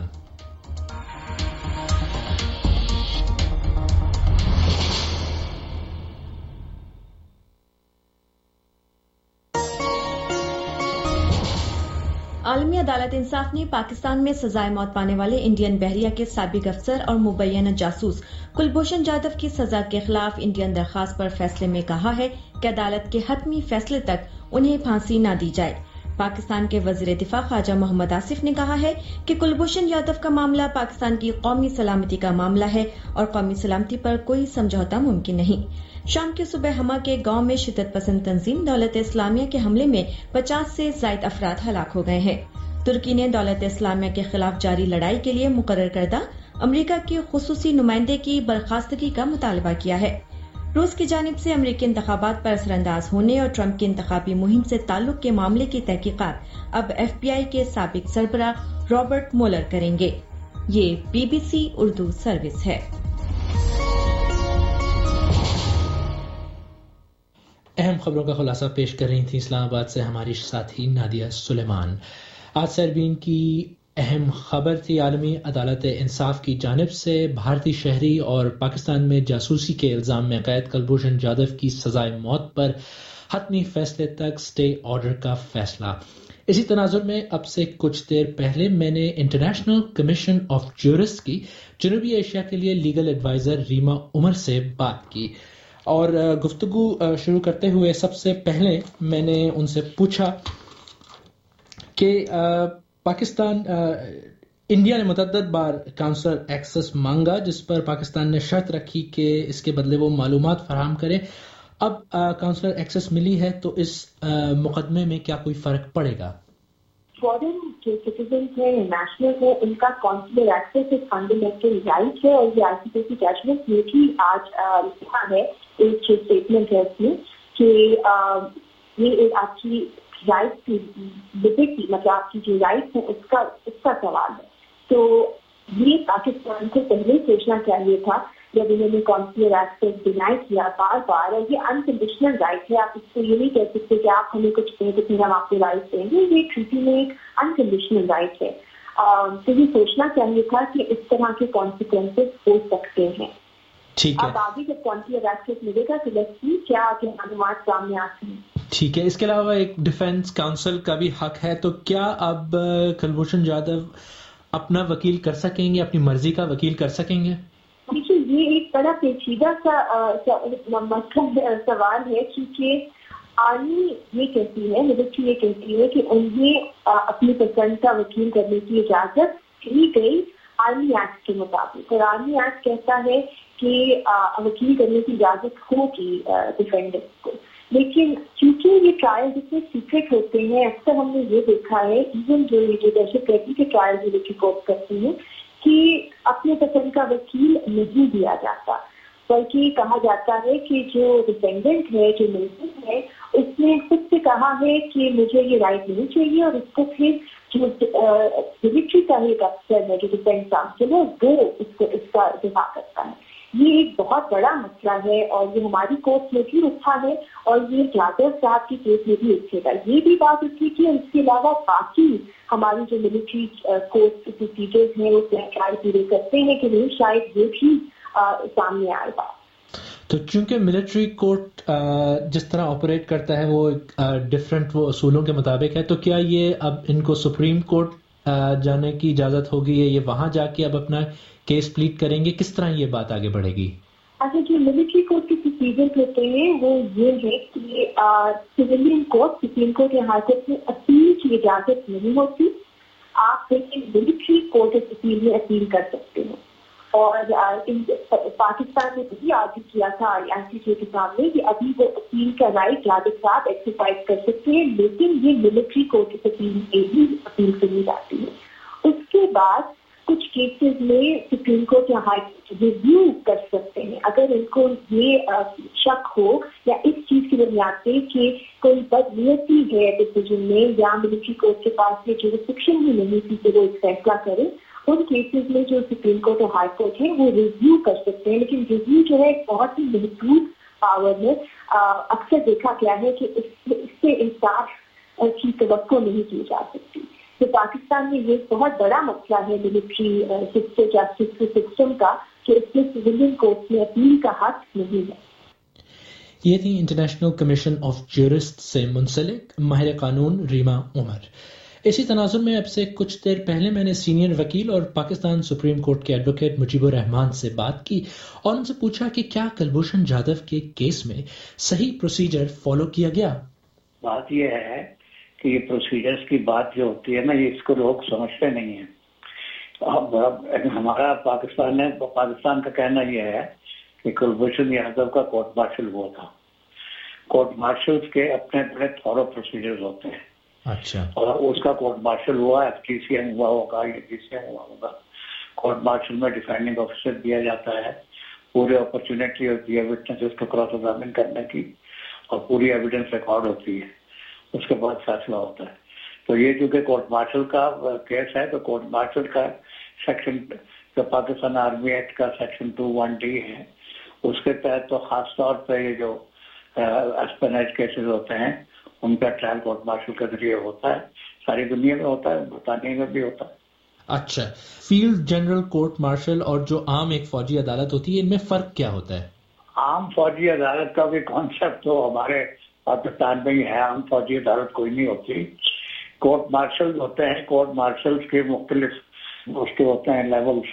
عالمی عدالت انصاف نے پاکستان میں سزائے موت پانے والے انڈین بحریہ کے سابق افسر اور مبینہ جاسوس کلبھوشن جادھو کی سزا کے خلاف انڈین درخواست پر فیصلے میں کہا ہے کہ عدالت کے حتمی فیصلے تک انہیں پھانسی نہ دی جائے. پاکستان کے وزیر دفاع خواجہ محمد آصف نے کہا ہے کہ کلبھوشن جادھو کا معاملہ پاکستان کی قومی سلامتی کا معاملہ ہے اور قومی سلامتی پر کوئی سمجھوتا ممکن نہیں. شام کے صبح ہما کے گاؤں میں شدت پسند تنظیم دولت اسلامیہ کے حملے میں 50 سے زائد افراد ہلاک ہو گئے ہیں. ترکی نے دولت اسلامیہ کے خلاف جاری لڑائی کے لیے مقرر کردہ امریکہ کے خصوصی نمائندے کی برخاستگی کا مطالبہ کیا ہے. روس کی جانب سے امریکی انتخابات پر اثر انداز ہونے اور ٹرمپ کی انتخابی مہم سے تعلق کے معاملے کی تحقیقات اب ایف بی آئی کے سابق سربراہ रॉबर्ट मोलर करेंगे। ये BBC उर्दू सर्विस है। अहम खबरों का खुलासा पेश कर रही थी इस्लामाबाद से हमारी साथी नादिया सुलेमान। आज सरबीन की अहम खबर थी आलमी अदालत इंसाफ की जानिब से भारतीय शहरी और पाकिस्तान में जासूसी के इल्जाम में कैद कुलभूषण जाधव की सजाए मौत पर हतमी फैसले तक स्टे ऑर्डर का फैसला। इसी तनाजुर में अब से कुछ देर पहले मैंने इंटरनेशनल कमीशन ऑफ ज्यूरिस्ट की जनूबी एशिया के लिए लीगल एडवाइजर रीमा उमर से बात की और गुफ्तगू शुरू करते हुए सबसे पहले मैंने उनसे पूछा कि पाकिस्तान इंडिया ने मुतअद्दिद बार काउंसलर एक्सेस मांगा, जिस पर पाकिस्तान ने शर्त रखी कि इसके बदले वो मालूमात फराहम करे। अब काउंसलर एक्सेस मिली है तो इस मुकदमे में क्या कोई फर्क पड़ेगा? फॉरेन जो सिटीजन है, नेशनल है, उनका काउंसलर एक्सेस एक फंडामेंटल राइट है और ये आईसीजे की जजमेंट में भी आज लिखा है, एक स्टेटमेंट है उसमें कि ये एक आपकी राइट की लिबर्टी, मतलब आपकी जो राइट है उसका सवाल है। तो ये पाकिस्तान को पहले सोचना चाहिए था जब इन्होंने काउंसलर एक्सेस डिनाई किया बार बार, और ये अनकंडीशनल राइट है। आप इसको ये नहीं कह सकते कि आप हमें कुछ दें तो फिर हम आपको राइट देंगे। ये ट्रीटी में एक अनकंडीशनल राइट है। तो ये सोचना चाहिए था कि इस तरह के कॉन्सिक्वेंसेस हो सकते हैं। ठीक है, अब आगे जब काउंसलर एक्सेस मिलेगा तो लेट्स सी क्या मालूमात सामने आती हैं। ठीक है, इसके अलावा एक डिफेंस काउंसिल का भी हक है, तो क्या अब कुलभूषण जाधव अपना वकील कर सकेंगे, अपनी मर्जी का वकील कर सकेंगे? देखिए, ये एक बड़ा पेचीदा सा सवाल है, क्योंकि आर्मी ये कहती है, मिलिट्री ये कहती है कि उन्हें अपनी पसंद का वकील करने की इजाजत दी गई आर्मी एक्ट के मुताबिक, और आर्मी एक्ट कहता है कि वकील करने की इजाजत होगी डिफेंडेंट को। लेकिन क्योंकि ये ट्रायल जितने सीक्रेट होते हैं, अक्सर हमने ये देखा है, इवन जो दहशतगर्दी के ट्रायल मिलिट्री कोर्ट करती है, कि अपने पसंद का वकील नहीं दिया जाता, बल्कि कहा जाता है कि जो डिफेंडेंट है, जो मुलजिम है, उसने खुद से कहा है कि मुझे ये राइट नहीं चाहिए, और उसको फिर जो मिलिट्री का एक अफसर है, जो डिफेंस काउंसिल है, वो इसका दिफा करता है। ये एक बहुत बड़ा मसला है और ये हमारी कोर्ट में भी उठा है और ये जाधव साहब की केस में भी उठेगा। ये भी बात उठी थी, और इसके अलावा बाकी हमारी जो मिलिट्री कोर्ट प्रोसीजर्स हैं वो ट्राई पूरे करते हैं कि नहीं, शायद ये भी सामने आएगा। तो चूंकि मिलिट्री कोर्ट जिस तरह ऑपरेट करता है वो डिफरेंट वो असूलों के मुताबिक है, तो क्या ये अब इनको सुप्रीम कोर्ट जाने की इजाजत होगी, ये वहां जाके अब अपना केस प्लीड करेंगे? किस तरह ये बात आगे बढ़ेगी? अच्छा, जो मिलिट्री कोर्ट के प्रोसीजर होते हैं वो ये है कि सिविलियन कोर्ट, सुप्रीम कोर्ट या हाई कोर्ट में अपील की इजाजत नहीं होती। आप लेकिन मिलिट्री कोर्ट ऑफ अपील में अपील कर सकते हैं, और पाकिस्तान ने भी आर्ग्यू किया था आईसीजे के सामने कि अभी वो अपील का राइट जाधव साहब एक्सरसाइज कर सकते हैं, लेकिन ये मिलिट्री कोर्ट ऑफ अपील में भी अपील करनी जाती है। उसके बाद कुछ केसेस में सुप्रीम कोर्ट या हाई कोर्ट रिव्यू कर सकते हैं, अगर उनको ये शक हो या इस चीज की बुनियाद पे कि कोई बदनीयती है डिसीजन में, या मिलिट्री कोर्ट के पास ये जुरिस्डिक्शन ही नहीं थी कि वो एक फैसला करे। उन केसेस में जो सुप्रीम कोर्ट और हाई कोर्ट है वो रिव्यू कर सकते हैं, लेकिन रिव्यू जो है बहुत ही महदूद पावर है। अक्सर देखा गया है कि इससे इंसाफ की तवक्को नहीं की जा सकती। तो पाकिस्तान में ये बहुत बड़ा मसला है मिलिट्री जस्टिस सिस्टम का, कि इसमें सिविलियन कोर्ट में अपील का हक नहीं है। ये थी इंटरनेशनल कमीशन ऑफ ज्यूरिस्ट से मुंसलिक माहिर कानून रीमा उमर। इसी तनाजुर में अब से कुछ देर पहले मैंने सीनियर वकील और पाकिस्तान सुप्रीम कोर्ट के एडवोकेट मुजीबुर रहमान से बात की और उनसे पूछा कि क्या कुलभूषण जाधव के केस में सही प्रोसीजर फॉलो किया गया। बात यह है कि ये प्रोसीजर्स की बात जो होती है ना, ये इसको लोग समझते नहीं है। हमारा पाकिस्तान का कहना यह है कि कुलभूषण यादव का कोर्ट मार्शल हुआ था। कोर्ट मार्शल्स के अपने बड़े थॉरो प्रोसीजर्स होते हैं। अच्छा। और उसका कोर्ट मार्शल हुआ, FTCM हुआ होगा, UGCM हुआ होगा। कोर्ट मार्शल में डिफेंडिंग ऑफिसर दिया जाता है, पूरी अपॉर्चुनिटी होती है विटनेसेस को क्रॉस एग्जामिन करने की, और पूरी एविडेंस रिकॉर्ड होती है। उसके बाद फैसला होता है। تو یہ چونکہ کورٹ مارشل کا کیس ہے تو کورٹ مارشل کا سیکشن جو پاکستان آرمی ایکٹ کا سیکشن 21D ہے اس کے تحت تو خاص طور پہ یہ جو اسپینیج کیسز ہوتے ہیں ان کا ٹرائل کورٹ مارشل کے ذریعے ہوتا ہے. ساری دنیا میں ہوتا ہے, برطانیہ میں بھی ہوتا ہے. اچھا, فیلڈ جنرل کورٹ مارشل اور جو عام ایک فوجی عدالت ہوتی ہے ان میں فرق کیا ہوتا ہے؟ عام فوجی عدالت کا بھی کانسیپٹ تو ہمارے پاکستان میں ہی ہے. عام فوجی عدالت کوئی نہیں ہوتی. کورٹ مارشل ہوتے ہیں, کورٹ مارشل کے مختلف اس کے ہوتے ہیں لیولز.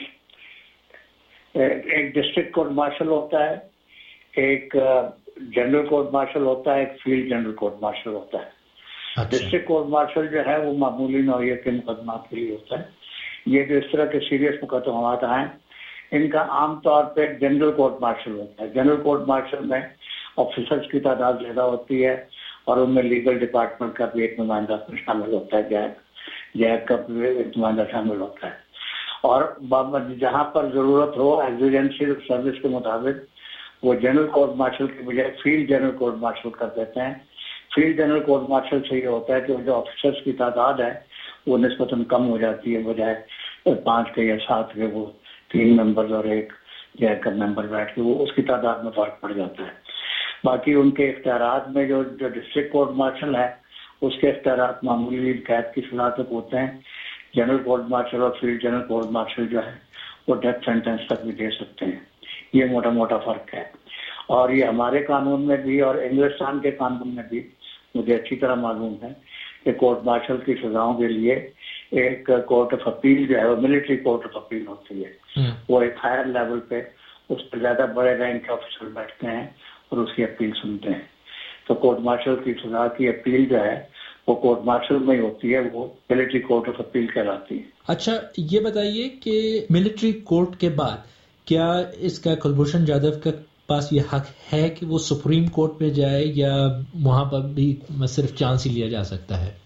ایک ڈسٹرکٹ کورٹ مارشل ہوتا ہے, ایک جنرل کورٹ مارشل ہوتا ہے, ایک فیلڈ جنرل کورٹ مارشل ہوتا ہے. ڈسٹرکٹ کورٹ مارشل جو ہے وہ معمولی نوعیت کے مقدمات کے لیے ہوتا ہے. یہ جو اس طرح کے سیریس مقدمات ہیں ان کا عام طور پہ جنرل کورٹ مارشل ہوتا ہے. جنرل کورٹ مارشل میں آفیسرز کی تعداد زیادہ ہوتی ہے اور ان میں لیگل ڈپارٹمنٹ کا بھی ایک نمائندہ شامل ہوتا ہے, جیک کا بھی ایک نمائندہ شامل ہوتا ہے. اور جہاں پر ضرورت ہو ایگزیجنسی سروس کے مطابق وہ جنرل کورٹ مارشل کے بجائے فیلڈ جنرل کورٹ مارشل کر دیتے ہیں. فیلڈ جنرل کورٹ مارشل سے یہ ہوتا ہے کہ جو آفیسرز کی تعداد ہے وہ نسبتاً کم ہو جاتی ہے, بجائے 5 کے یا 7 کے وہ 3 ممبرز اور ایک جیک کا ممبر بیٹھ کے وہ اس کی تعداد میں فرق پڑ جاتا ہے. باقی ان کے اختیارات میں جو ڈسٹرکٹ کورٹ مارشل ہے اس کے اختیارات معمولی قید کی سزا تک ہوتے ہیں. جنرل کورٹ مارشل اور فیلڈ جنرل کورٹ مارشل جو ہے وہ ڈیتھ سینٹینس تک بھی دے سکتے ہیں. یہ موٹا موٹا فرق ہے. اور یہ ہمارے قانون میں بھی اور انگلستان کے قانون میں بھی مجھے اچھی طرح معلوم ہے کہ کورٹ مارشل کی سزاؤں کے لیے ایک کورٹ آف اپیل جو ہے وہ ملٹری کورٹ آف اپیل ہوتی ہے. وہ ایک ہائر لیول پہ اس پہ زیادہ بڑے رینک کے آفیسر بیٹھتے ہیں اور اس کی اپیل سنتے ہیں. تو کورٹ مارشل کی سزا کی اپیل جو ہے وہ کورٹ مارشل میں ہی ہوتی ہے, وہ ملٹری کورٹ آف اپیل کہلاتی ہے. اچھا, یہ بتائیے کہ ملٹری کورٹ کے بعد کیا اس کا کلبھوشن جادو کے پاس یہ حق ہے کہ وہ سپریم کورٹ پہ جائے یا وہاں پر بھی صرف چانس ہی لیا جا سکتا ہے؟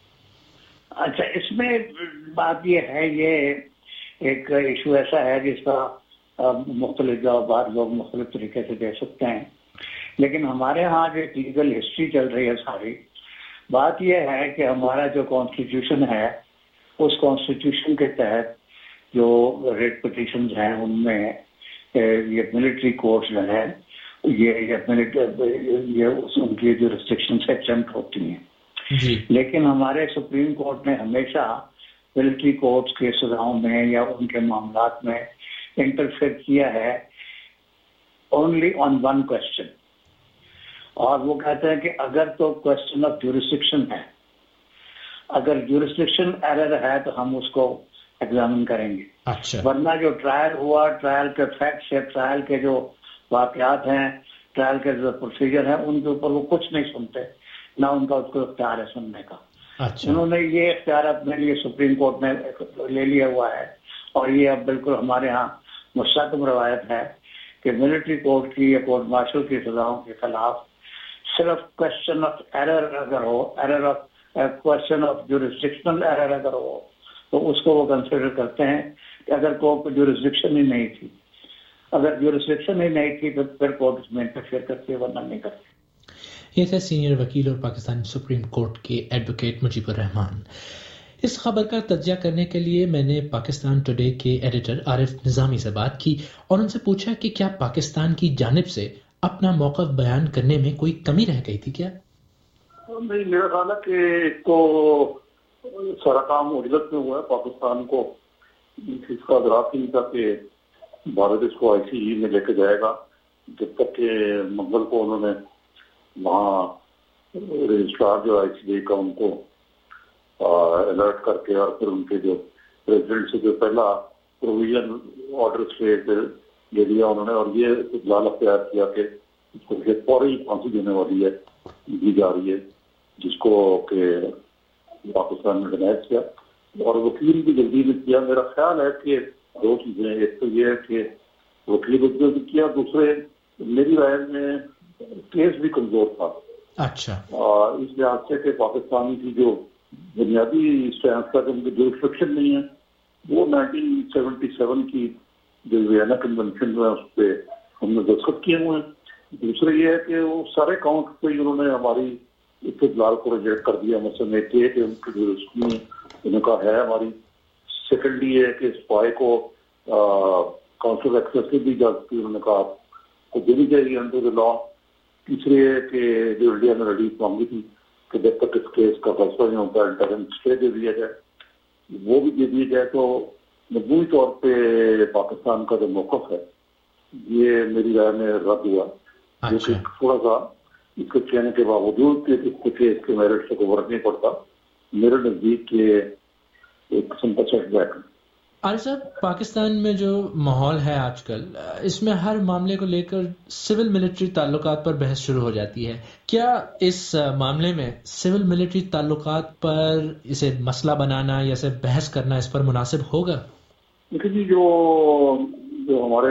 اچھا, اس میں بات یہ ہے, یہ ایک ایشو ایسا ہے جس کا مختلف جوابات لوگ مختلف طریقے سے دے سکتے ہیں, لیکن ہمارے ہاں جو لیگل ہسٹری چل رہی ہے ساری بات یہ ہے کہ ہمارا جو کانسٹیٹیوشن ہے اس کانسٹیٹیوشن کے تحت جو ریٹ پٹیشنز ہیں ان میں یہ ملٹری کورٹس جو ہے یہ ان کی جو ریسٹرکشنز ایگزمپٹ ہوتی ہیں جی. لیکن ہمارے سپریم کورٹ نے ہمیشہ ملٹری کورٹس کے سزاؤں میں یا ان کے معاملات میں انٹرفیئر کیا ہے اونلی آن ون کوشچن. اور وہ کہتے ہیں کہ اگر تو کوشچن آف جورسڈکشن ہے, اگر جورسڈکشن ایرر ہے تو ہم اس کو ایگزامن کریں گے. اچھا. ورنہ جو ٹرائل ہوا, ٹرائل کے فیکٹس یا ٹرائل کے جو واقعات ہیں, ٹرائل کے جو پروسیجر ہیں ان کے اوپر وہ کچھ نہیں سنتے, نہ ان کا اس کو اختیار ہے سننے کا. اچھا. انہوں نے یہ اختیار اپنے لیے سپریم کورٹ نے لے لیا ہوا ہے اور یہ اب بالکل ہمارے ہاں مستحکم روایت ہے کہ ملٹری کورٹ کی یا کورٹ مارشل کی سزاؤں کے خلاف صرف کوشچن آف ایرر اگر ہو, error of question of jurisdictional error اگر ہو تو اس کو وہ کنسیڈر کرتے ہیں کہ اگر کوئی جورسڈکشن ہی نہیں تھی, اگر جورسڈکشن ہی نہیں تھی تو پھر کورٹ اس میں انٹرفیئر کرتی ہے, ورنہ نہیں کرتی. یہ تھے سینئر وکیل اور پاکستانی سپریم کورٹ کے ایڈوکیٹ مجیب الرحمان. اس خبر کا تجزیہ کرنے کے لیے میں نے پاکستان ٹوڈے کے ایڈیٹر عارف نظامی سے بات کی اور ان سے پوچھا کہ کیا پاکستان کی جانب سے اپنا موقف بیان کرنے میں کوئی کمی رہ گئی تھی کیا؟ نہیں, میرا خیال ہے کہ ایک تو سارا کام عجلت میں ہوا ہے. پاکستان کو اس کا ادراک نہیں تھا کہ بھارت اس کو ICJ میں لے کے جائے گا, جب تک کہ منگل کو انہوں نے وہاں رجسٹرار جو ICJ کا ان کو الرٹ کر کے اور پھر ان کے جو پریزیڈنٹ سے جو پہلا پروویژن آرڈر اسٹے دے دیا انہوں نے, اور یہ اطلاع اختیار کیا کہ اس کو فوری پھانسی دینے والی ہے, دی جا رہی ہے, جس کو کہ پاکستان نے ڈینائز کیا اور وکیل بھی جلدی میں کیا. میرا خیال ہے کہ دو چیزیں, ایک تو یہ ہے کہ وکیل بھی کیا, دوسرے میری رائے میں کیس بھی کمزور تھا. اچھا. اس لحاظ سے کہ پاکستان کی جو بنیادی اسٹینس کا ان کی جو ریسٹرکشن نہیں ہے وہ 1977 کی جو وینا کنونشن میں اس پہ ہم نے دستخط کیے ہوئے ہیں. دوسرے یہ ہے کہ وہ سارے کاؤنٹ پہ انہوں نے ہماری استدلال کو ریجیکٹ کر دیا. مثلاً انہوں نے کہا ہے ہماری. سیکنڈلی ہے کہ اسپائی کو کاؤنسل ایکسیس کی بھی اجازت کی, انہوں نے کہا کو دینی چاہیے انڈر دا لا. تیسری ہے کہ جو انڈیا نے ریلیف مانگی تھی کہ جب تک اس کیس کا فیصلہ نہیں ہوتا انٹرم اسٹے دے دیا جائے, وہ بھی دے دیا جائے. تو مجموعی طور پہ پاکستان کا جو موقف ہے یہ میری رائے میں رد ہوا, جو کہ تھوڑا سا اس کے کہنے کے باوجود کہ اس کے میرٹ سے کو فرق نہیں پڑتا, میرے نزدیک یہ ایک قسم کا سیٹ بیک. عارف صاحب, پاکستان میں جو ماحول ہے آج کل, اس میں ہر معاملے کو لے کر سول ملٹری تعلقات پر بحث شروع ہو جاتی ہے. کیا اس معاملے میں سول ملٹری تعلقات پر اسے مسئلہ بنانا یا اسے بحث کرنا اس پر مناسب ہوگا؟ دیکھیے جی, جو ہمارے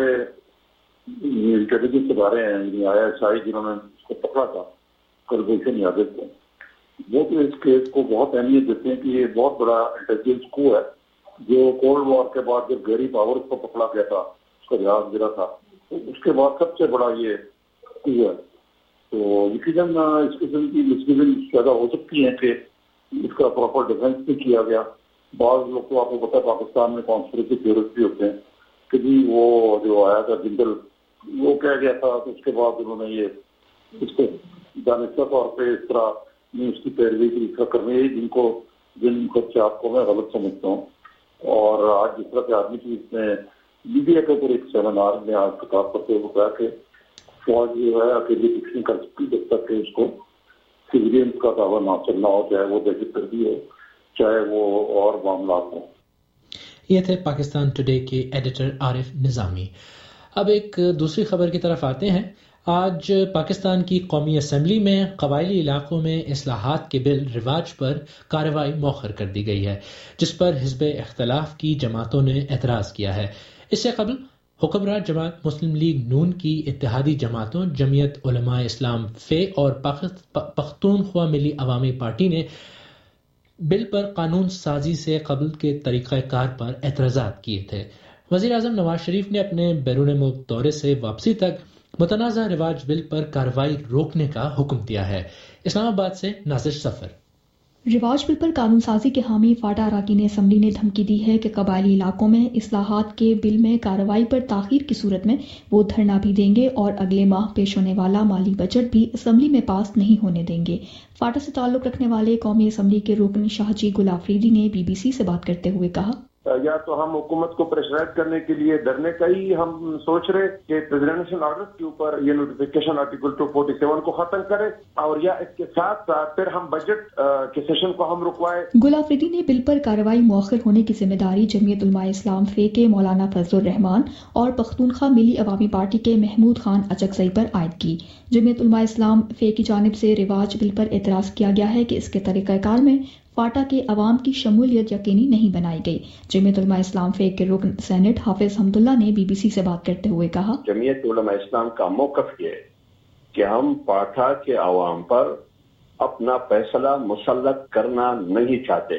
انٹیلیجنس ادارے ہیں, ISI, جنہوں نے اس کو پکڑا تھا کلبھوشن یادو کو, وہ تو اس کیس کو بہت اہمیت دیتے ہیں کہ یہ بہت بڑا انٹیلیجنس کو ہے جو کولڈ وار کے بعد جب گیری پاورز کو پکڑا گیا تھا, اس کا جہاز گرا تھا, تو اس کے بعد سب سے بڑا یہ کو ہے. تو یقیناً اس قسم کی مسلمنگ پیدا ہو سکتی ہیں کہ اس کا پراپر ڈیفینس نہیں کیا گیا. بعض لوگ تو آپ کو پتا ہے پاکستان میں کانسپریسی تھیورسٹ بھی ہوتے ہیں کہ جی وہ جو آیا تھا جنرل وہ کہہ گیا تھا, تو اس کے بعد انہوں نے یہ اس کو دانستہ طور پہ اس طرح نہیں اس کی پیروی کی اس طرح کرنی ہے, جن خدشات کو میں غلط سمجھتا ہوں. اور آج جس طرح کے آدمی کی اس میں میڈیا کے اوپر ایک سیمینار میں آج خطاب کرتے ہوئے کہا کہ فوج جو ہے اکیلی کچھ نہیں کر سکتی جب تک کہ اس کو سویلینس کا تعاون حاصل نہ ہو, چاہے وہ دہشت گردی ہو چاہے وہ اور معاملات ہوں. یہ تھے پاکستان ٹوڈے کے ایڈیٹر عارف نظامی. اب ایک دوسری خبر کی طرف آتے ہیں. آج پاکستان کی قومی اسمبلی میں قبائلی علاقوں میں اصلاحات کے بل رواج پر کارروائی مؤخر کر دی گئی ہے, جس پر حزب اختلاف کی جماعتوں نے اعتراض کیا ہے. اس سے قبل حکمراں جماعت مسلم لیگ نون کی اتحادی جماعتوں جمعیت علماء اسلام فے اور پختونخوا ملی عوامی پارٹی نے بل پر قانون سازی سے قبل کے طریقہ کار پر اعتراضات کیے تھے. وزیر اعظم نواز شریف نے اپنے بیرون ملک دورے سے واپسی تک متنازع رواج بل پر کارروائی روکنے کا حکم دیا ہے. اسلام آباد سے ناظر سفر. رواج بل پر قانون سازی کے حامی فاٹا اراکین اسمبلی نے دھمکی دی ہے کہ قبائلی علاقوں میں اصلاحات کے بل میں کارروائی پر تاخیر کی صورت میں وہ دھرنا بھی دیں گے اور اگلے ماہ پیش ہونے والا مالی بجٹ بھی اسمبلی میں پاس نہیں ہونے دیں گے. فاٹا سے تعلق رکھنے والے قومی اسمبلی کے رکن شاہ جی گل آفریدی نے BBC سے بات کرتے ہوئے کہا, یا تو ہم حکومت کو پریشرائز کرنے کے لیے ڈرنے کا ہی ہم سوچ رہے کہ پریزیڈنشل آرڈر کے اوپر یہ نوٹیفیکیشن آرٹیکل 247 کو ختم کرے, اور یا اس کے ساتھ ساتھ پھر ہم بجٹ کے سیشن کو ہم رکوائے. گل آفریدی نے بل پر کارروائی مؤخر ہونے کی ذمہ داری جمعیت علماء اسلام فے کے مولانا فضل الرحمان اور پختونخوا ملی عوامی پارٹی کے محمود خان اچکزئی پر عائد کی. جمعیت علماء اسلام فے کی جانب سے رواج بل پر اعتراض کیا گیا ہے کہ اس کے طریقہ کار میں فاٹا کے عوام کی شمولیت یقینی نہیں بنائی گئی. جمعیت علماء اسلام فے کے رکن سینٹ حافظ حمداللہ نے BBC سے بات کرتے ہوئے کہا, جمعیت علماء اسلام کا موقف یہ ہے کہ ہم فاٹا کے عوام پر اپنا فیصلہ مسلط کرنا نہیں چاہتے,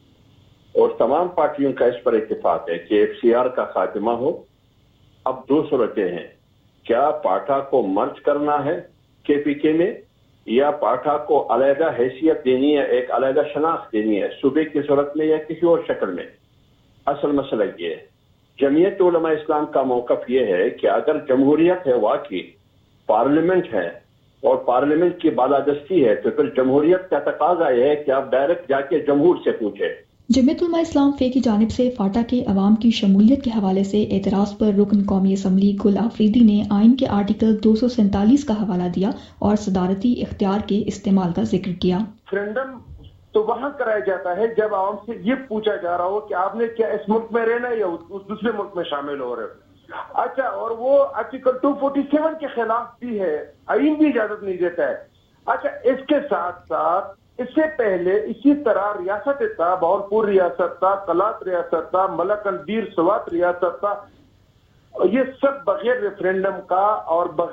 اور تمام پارٹیوں کا اس پر اتفاق ہے کہ FCR کا خاتمہ ہو. اب دو صورتیں ہیں, کیا فاٹا کو مرج کرنا ہے KPK میں, یا پاٹھا کو علیحدہ حیثیت دینی ہے, ایک علیحدہ شناخت دینی ہے صوبے کی صورت میں یا کسی اور شکل میں. اصل مسئلہ یہ ہے, جمعیت علماء اسلام کا موقف یہ ہے کہ اگر جمہوریت ہے واقعی, پارلیمنٹ ہے اور پارلیمنٹ کی بالادستی ہے, تو پھر جمہوریت کا تقاضا یہ ہے کہ آپ ڈائریکٹ جا کے جمہور سے پوچھیں. جمعیت علماء اسلام فے کی جانب سے فاٹا کے عوام کی شمولیت کے حوالے سے اعتراض پر رکن قومی اسمبلی گل آفریدی نے آئین کے آرٹیکل 247 کا حوالہ دیا اور صدارتی اختیار کے استعمال کا ذکر کیا. ریفرینڈم تو وہاں کرایا جاتا ہے جب عوام سے یہ پوچھا جا رہا ہو کہ آپ نے کیا اس ملک میں رہنا ہے یا اس دوسرے ملک میں شامل ہو رہے ہو. اچھا, اور وہ آرٹیکل 247 کے خلاف بھی ہے, آئین بھی اجازت نہیں دیتا ہے. اچھا, اس کے ساتھ ساتھ اس سے پہلے اسی طرح ریاست تھا, بہاولپور ریاست تھا, کلات ریاست تھا, ملک الدیر سوات ریاست تھا, یہ سب بغیر ریفرینڈم کا اور بغیر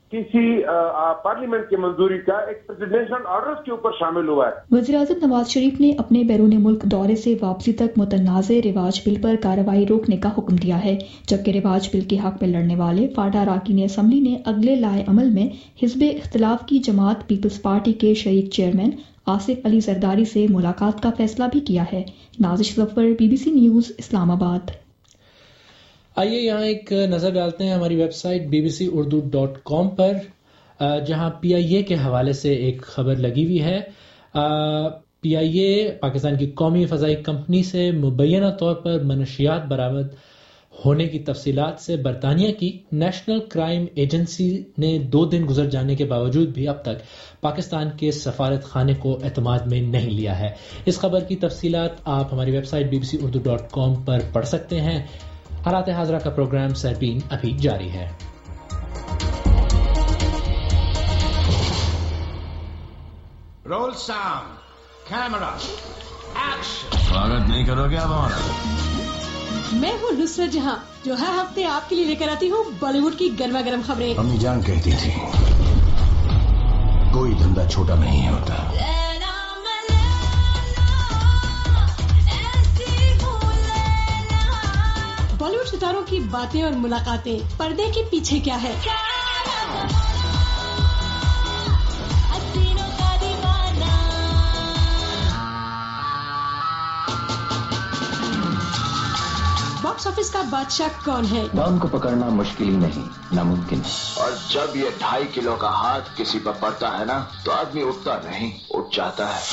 किसी पार्लियामेंट की मंजूरी का एक प्रेसिडेंशियल ऑर्डर्स के ऊपर शामिल हुआ है। वज़ीर-ए-आज़म नवाज शरीफ ने अपने बैरून मुल्क दौरे से वापसी तक मुतनाज़ रिवाज बिल पर कार्रवाई रोकने का हुक्म दिया है, जबकि रिवाज बिल के हक में लड़ने वाले फाटा अरकान असम्बली ने अगले लाए अमल में हिज़्ब इख्तिलाफ की जमात पीपल्स पार्टी के शरीक चेयरमैन आसिफ अली जरदारी से मुलाकात का फैसला भी किया है। Nazish Zafar, BBC news, Islamabad. आइए यहाँ एक नज़र डालते हैं हमारी वेबसाइट bbcurdu.com पर, जहाँ PIA के हवाले से एक खबर लगी हुई है। PIA पाकिस्तान की कौमी फ़ज़ाई कंपनी से मुबैना तौर पर मनशियात बरामद होने की तफसीलात से बरतानिया की नेशनल क्राइम एजेंसी ने 2 दिन गुजर जाने के बावजूद भी अब तक पाकिस्तान के सफारत खाने को एतमाद में नहीं लिया है। इस खबर की तफसीलात आप हमारी वेबसाइट bbcurdu.com पर पढ़ सकते हैं। हालात हाजरा का प्रोग्राम सरबीन अभी जारी है। Roll sound, camera, action. स्वागत नहीं करोगे आप हमारा? मैं हूँ नुसरत जहाँ, जो हर हफ्ते आपके लिए लेकर आती हूँ बॉलीवुड की गर्मा गर्म खबरें। अम्मी जान कहती थी कोई धंधा छोटा नहीं होता। बॉलीवुड सितारों की बातें और मुलाकातें, पर्दे के पीछे क्या है, बॉक्स ऑफिस का बादशाह कौन है। डॉन को पकड़ना मुश्किल नहीं, नामुमकिन है। और जब ये 2.5 किलो का हाथ किसी पर पड़ता है ना, तो आदमी उठता नहीं, उठ जाता है।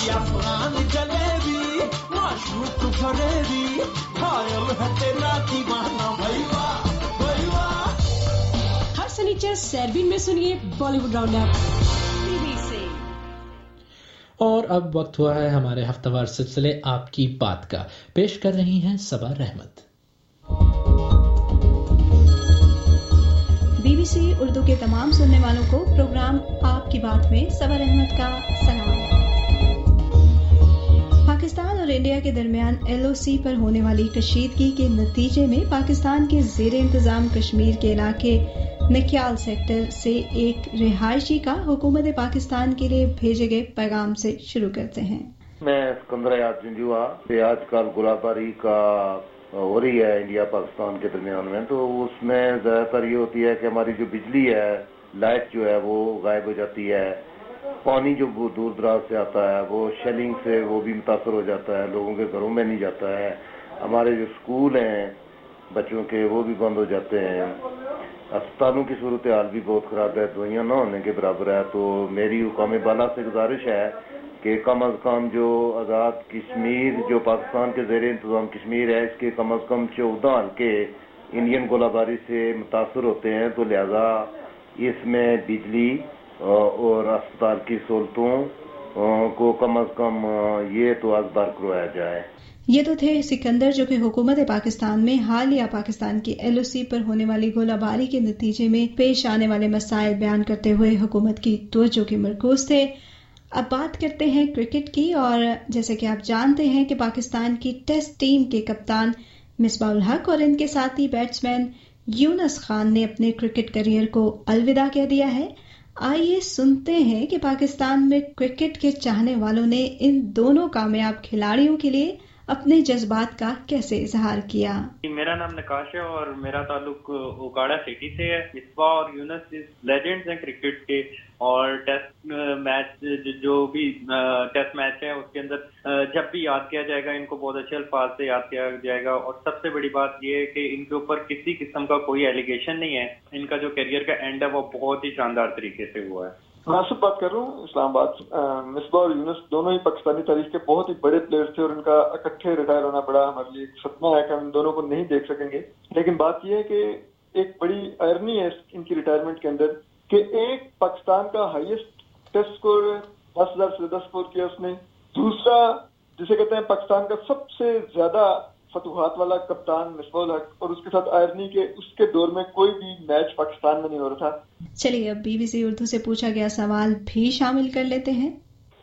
हर शनिचर सरबीन में सुनिए बॉलीवुड राउंड अप BBC। और अब वक्त हुआ है हमारे हफ्तावार सिलसिले आपकी बात का। पेश कर रही हैं सबा रहमत। BBC उर्दू के तमाम सुनने वालों को प्रोग्राम आपकी बात में सबा रहमत का सलाम। पाकिस्तान और इंडिया के दरमियान LOC पर होने वाली कशीदगी के नतीजे में पाकिस्तान के ज़ेर इंतज़ाम कश्मीर के इलाके नक्याल सेक्टर से एक रिहायशी का हुकूमत पाकिस्तान के लिए भेजे गए पैगाम से शुरू करते हैं। मैं सिकंदर याद जंजुआ से आजकल गोलाबारी का हो रही है इंडिया पाकिस्तान के दरमियान में, तो उसमें ज़्यादातर ये होती है कि हमारी जो बिजली है, लाइट जो है वो गायब हो जाती है, पानी जो दूर दराज से आता है वो शेलिंग से वो भी मुतासर हो जाता है, लोगों के घरों में नहीं जाता है, हमारे जो स्कूल हैं बच्चों के वो भी बंद हो जाते हैं, अस्पतालों की सूरत हाल भी बहुत ख़राब है, दवाइयाँ न होने के बराबर है। तो मेरी हुकाम बाला से गुजारिश है कि कम अज़ कम जो आज़ाद कश्मीर जो पाकिस्तान के ज़ेर इंतज़ाम कश्मीर है, इसके कम अज़ कम 14 हल्के इंडियन गोलाबारी से मुतासर होते हैं, तो लिहाजा इसमें बिजली और अस्पताल की सहूलतों को कम अज़ कम ये तो अखबार करवाया जाए। ये तो थे सिकंदर, जो कि हुकूमत पाकिस्तान में हालिया पाकिस्तान की LOC पर होने वाली गोलाबारी के नतीजे में पेश आने वाले मसाइल बयान करते हुए हुकूमत की तवज्जो के मरकूज थे। अब बात करते हैं क्रिकेट की, और जैसे कि आप जानते हैं कि पाकिस्तान की टेस्ट टीम के कप्तान मिसबाह उल हक और इनके साथी बैट्समैन यूनुस खान ने अपने क्रिकेट करियर को अलविदा कह दिया है। आइए सुनते हैं कि पाकिस्तान में क्रिकेट के चाहने वालों ने इन दोनों कामयाब खिलाड़ियों के लिए अपने जज्बात का कैसे इजहार किया। मेरा नाम नकाश है और मेरा ताल्लुक उकाड़ा सिटी से है। मिसबाह और यूनुस लेजेंड्स हैं क्रिकेट के, और टेस्ट मैच जो भी टेस्ट मैच है उसके अंदर जब भी याद किया जाएगा इनको बहुत अच्छे अल्फाज से याद किया जाएगा। और सबसे बड़ी बात ये है कि इनके ऊपर किसी किस्म का कोई एलिगेशन नहीं है, इनका जो करियर का एंड है वो बहुत ही शानदार तरीके से हुआ है। नासिब बात कर रहा हूँ इस्लामाबाद। मिसबाह और यूनुस दोनों ही पाकिस्तानी तारीख के बहुत ही बड़े प्लेयर्स थे, और इनका इकट्ठे रिटायर होना बड़ा हमारे लिए सदमा है कि हम इन दोनों को नहीं देख सकेंगे। लेकिन बात यह है कि एक बड़ी आयरनी है इनकी रिटायरमेंट के अंदर कि एक पाकिस्तान का हाईएस्ट टेस्ट स्कोर 10,000 से ज्यादा स्कोर किया उसने, दूसरा जिसे कहते हैं पाकिस्तान का सबसे ज्यादा फतुहात वाला कप्तान मिसबाह उल हक, और उसके साथ आयरनी के उसके दौर में कोई भी मैच पाकिस्तान में नहीं हो रहा था। चलिए अब BBC उर्दू से पूछा गया सवाल भी शामिल कर लेते हैं।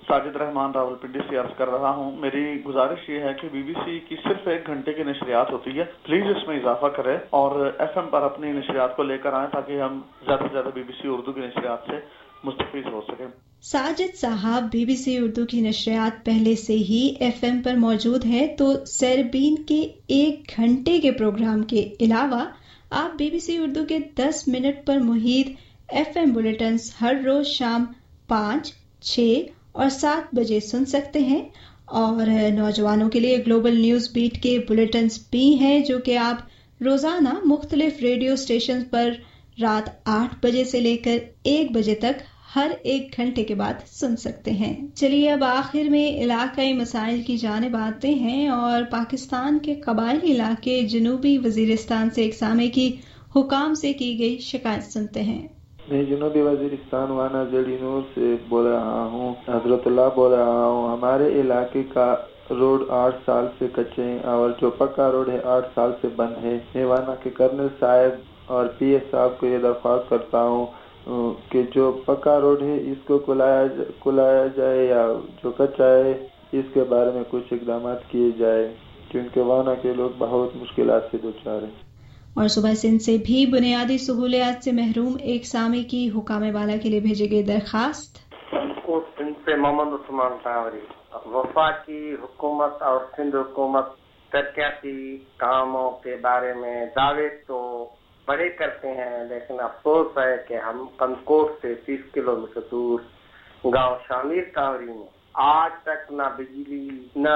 साजिद रहमान रावलपिंडी से अर्ज कर रहा हूँ। मेरी गुजारिश ये है कि BBC की सिर्फ 1 घंटे की नशरियात होती है, प्लीज इसमें इजाफा करें और FM पर अपनी नशरियात को लेकर आएं ताकि हम ज्यादा से ज्यादा BBC उर्दू की नशरियात से मुस्तफीद हो सकें। साजिद साहब, BBC उर्दू की नशरियात पहले से ही FM पर मौजूद है, तो सरबीन के 1 घंटे के प्रोग्राम के अलावा आप BBC उर्दू के 10 मिनट पर मुहित FM बुलेटिन्स हर रोज शाम 5, 6 और 7 बजे सुन सकते हैं। और नौजवानों के लिए ग्लोबल न्यूज बीट के बुलेटिन्स भी हैं जो कि आप रोजाना मुख्तलिफ रेडियो स्टेशन पर रात 8 बजे से लेकर 1 बजे तक हर 1 घंटे के बाद सुन सकते हैं। चलिए अब आखिर में इलाकाई मसाइल की जानिब आते हैं और पाकिस्तान के कबायली इलाके जनूबी वजीरिस्तान से एक सामे की हुकाम से की गई शिकायत सुनते हैं। मैं जनूबी वजीरिस्तान वाना जड़ीनूर से बोल रहा हूँ, हजरतुल्लाह बोल रहा हूँ। हमारे इलाके का रोड 8 साल से कच्चे हैं और जो पक्का रोड है 8 साल से बंद है। मैं वाना के कर्नल साहब और PS साहब को ये दरख्वास्त करता हूँ कि जो पक्का रोड है इसको खुलाया जाए या जो कच्चा है इसके बारे में कुछ इकदाम किए जाए, क्योंकि वाना के लोग बहुत मुश्किलात से दोचार हैं। और सुबह सिंध से भी बुनियादी सहूलियात से महरूम एक सामे की हुकामे वाला के लिए भेजे गए दरखास्त। सिंध से मोहम्मद उस्मान टावरी, वफा की हुकूमत और सिंध हुकूमत तरक्याती कामों के बारे में दावे तो बड़े करते हैं, लेकिन अफसोस है कि हम कनकोट से 30 किलोमीटर दूर गांव शामिर टावरी में आज तक ना बिजली, ना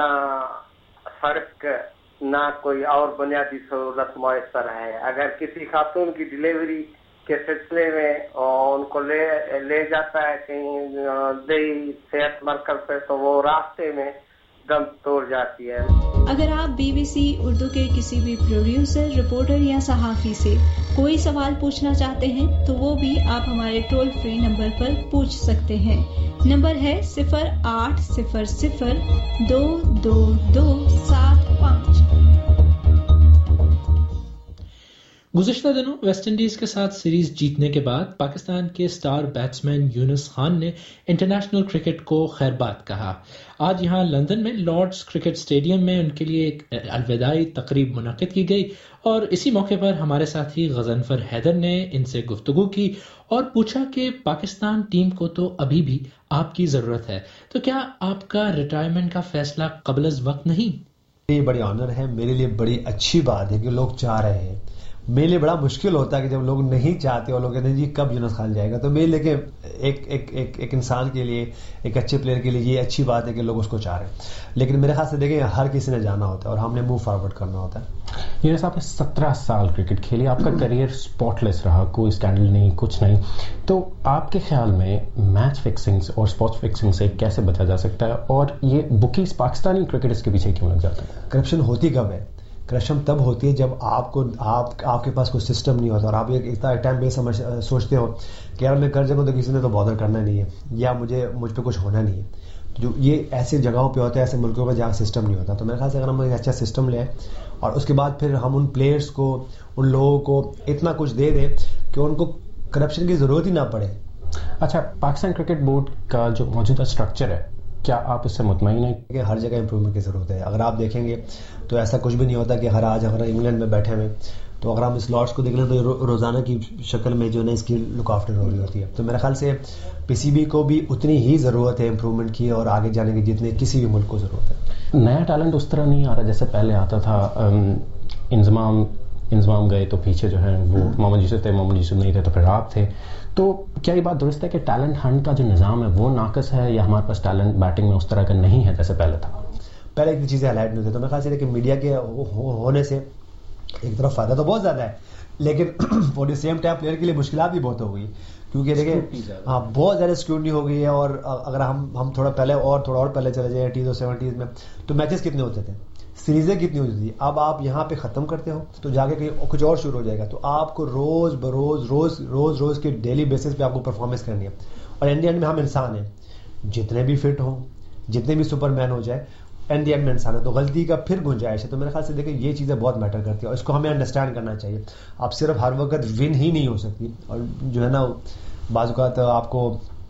सड़क, ना कोई और बुनियादी सहूलत मुयसर है। अगर किसी खातून की डिलीवरी के सिलसिले में उनको ले जाता है कहीं देही सेहत मरकज पे, तो वो रास्ते में दम तोड़ जाती है। अगर आप BBC उर्दू के किसी भी प्रोड्यूसर, रिपोर्टर या सहाफ़ी से कोई सवाल पूछना चाहते हैं तो वो भी आप हमारे टोल फ्री नंबर पर पूछ सकते हैं। नंबर है 0800 222 गुज़िश्ता दिनों वेस्ट इंडीज के साथ सीरीज जीतने के बाद पाकिस्तान के स्टार बैट्समैन यूनुस खान ने इंटरनेशनल क्रिकेट को खैरबाद कहा। आज यहां लंदन में लॉर्ड्स क्रिकेट स्टेडियम में उनके लिए एक अलविदाई तकरीब मुनक्किद की गई और इसी मौके पर हमारे साथी गजनफर हैदर ने इनसे गुफ्तगू की और पूछा कि पाकिस्तान टीम को तो अभी भी आपकी जरूरत है, तो क्या आपका रिटायरमेंट का फैसला कबल अज़ वक्त नहीं? ये बड़ी ऑनर है, मेरे लिए बड़ी अच्छी बात है कि लोग चाह रहे हैं। मेरे लिए बड़ा मुश्किल होता है कि जब लोग नहीं चाहते और लोग कहते हैं जी कब यूनुस खान जाएगा, तो मेरे लिए एक इंसान के लिए, एक अच्छे प्लेयर के लिए ये अच्छी बात है कि लोग उसको चाह रहे हैं। लेकिन मेरे ख्याल से देखें हर किसी ने जाना होता है और हमने मूव फॉरवर्ड करना होता है। यूनुस आपने 17 साल क्रिकेट खेली, आपका करियर स्पॉटलेस रहा, कोई स्कैंडल नहीं, कुछ नहीं, तो आपके ख्याल में मैच फिक्सिंग्स और स्पॉट्स फिक्सिंग से कैसे बचा जा सकता है और ये बुकीज पाकिस्तानी क्रिकेटर्स के पीछे क्यों लग जाता है? करप्शन होती कब है? करप्शन तब होती है जब आपके पास कोई सिस्टम नहीं होता और आप एक टाइम पे सोचते हो कि यार मैं कर जाऊँ तो किसी ने तो बॉदर करना नहीं है या मुझ पे कुछ होना नहीं है। जो ये ऐसे जगहों पे होता है, ऐसे मुल्कों में जहाँ सिस्टम नहीं होता, तो मेरे ख्याल से अगर हम एक अच्छा सिस्टम लें और उसके बाद फिर हम उन प्लेयर्स को, उन लोगों को इतना कुछ दे दें कि उनको करप्शन की जरूरत ही ना पड़े। अच्छा, पाकिस्तान क्रिकेट बोर्ड का जो मौजूदा स्ट्रक्चर है, क्या आप इससे मुतमईन हैं कि हर जगह इंप्रूवमेंट की जरूरत है? अगर आप देखेंगे तो ऐसा कुछ भी नहीं होता कि अगर इंग्लैंड में बैठे हुए, तो अगर हम इस लॉर्ड्स को देख लें तो रोजाना की शक्ल में जो है इसकी लुक आफ्टर हो रही होती है। तो मेरे ख्याल से PCB को भी उतनी ही जरूरत है इंप्रूवमेंट की और आगे जाने की जितने किसी भी मुल्क को जरूरत है। नया टैलेंट उस तरह नहीं आ रहा जैसे पहले आता था। इंजमाम गए तो पीछे जो है वो मोहम्मद यूसुफ थे, मोहम्मद यूसुफ नहीं थे तो फिर आप थे। तो क्या ये बात दुरुस्त है कि टैलेंट हंट का जो निज़ाम है वो नाकस है या हमारे पास टैलेंट बैटिंग में उस तरह का नहीं है जैसे पहले था? पहले इतनी चीज़ें हाईलाइट नहीं होती, तो मेरे ख्याल से कि मीडिया के होने से एक तरफ फायदा तो बहुत ज़्यादा है, लेकिन for the same time player के लिए मुश्किलात भी बहुत हो गई, क्योंकि देखिए हाँ बहुत ज़्यादा स्क्रूटनी हो गई है। और अगर हम थोड़ा पहले चले जाए 80s और 70s में, तो मैचेस कितने होते थे, सीरीजें कितनी होती थी। अब आप यहाँ पे ख़त्म करते हो तो जाके कहीं कुछ और शुरू हो जाएगा, तो आपको रोज़ के डेली बेसिस पे आपको परफॉर्मेंस करनी है। और एंड में हम इंसान हैं, जितने भी फिट हों, जितने भी सुपरमैन हो जाए, एंड में इंसान है, तो गलती का फिर गुंजाइश है। तो मेरे ख्याल से देखिए ये चीज़ें बहुत मैटर करती है और इसको हमें अंडरस्टैंड करना चाहिए। आप सिर्फ हर वक्त विन ही नहीं हो सकती, और जो है ना बाज़ औक़ात आपको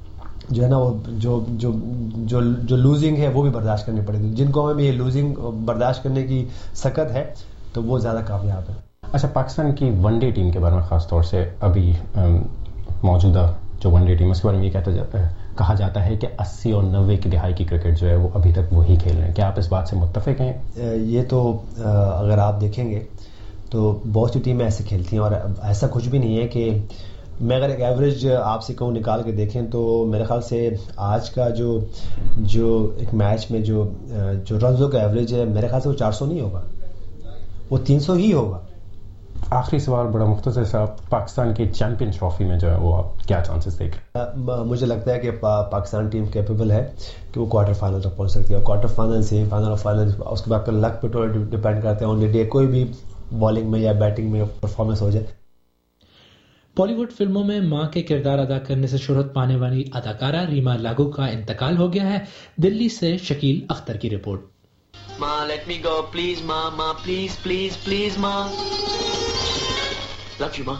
جو ہے نا وہ جو لوزنگ ہے وہ بھی برداشت کرنی پڑے گی. جن کو ہمیں یہ لوزنگ برداشت کرنے کی سکت ہے تو وہ زیادہ کامیاب ہے. اچھا, پاکستان کی ون ڈے ٹیم کے بارے میں خاص طور سے ابھی موجودہ جو ون ڈے ٹیم اس کے بارے میں یہ کہا جاتا ہے کہ 80 اور 90 کی دہائی کی کرکٹ جو ہے وہ ابھی تک وہی کھیل رہے ہیں. کیا آپ اس بات سے متفق ہیں؟ یہ تو اگر آپ دیکھیں گے تو بہت سی ٹیمیں ایسے کھیلتی ہیں, اور ایسا کچھ بھی نہیں ہے کہ میں اگر ایک ایوریج آپ سے کہوں نکال کے دیکھیں تو میرے خیال سے آج کا جو ایک میچ میں جو رنزوں کا ایوریج ہے میرے خیال سے وہ 400 نہیں ہوگا, وہ 300 ہی ہوگا. آخری سوال بڑا مختصر صاحب, پاکستان کی چیمپئن ٹرافی میں جو ہے وہ آپ کیا چانسز دیکھ رہے ہیں؟ مجھے لگتا ہے کہ پاکستان ٹیم کیپیبل ہے کہ وہ کوارٹر فائنل تک پہنچ سکتی ہے, اور کوارٹر فائنل, سیمی فائنل اور فائنل اس کے بعد لک پہ ڈپینڈ کرتے ہیں آن دی ڈے, کوئی بھی بالنگ میں یا بیٹنگ میں پرفارمنس ہو جائے. بالی ووڈ فلموں میں ماں کے کردار ادا کرنے سے شہرت پانے والی اداکارہ ریما لاگو کا انتقال ہو گیا ہے. دلی سے شکیل اختر کی رپورٹ. ماں لیٹ می گو پلیز, ماں پلیز پلیز پلیز ماں, لو یو ماں.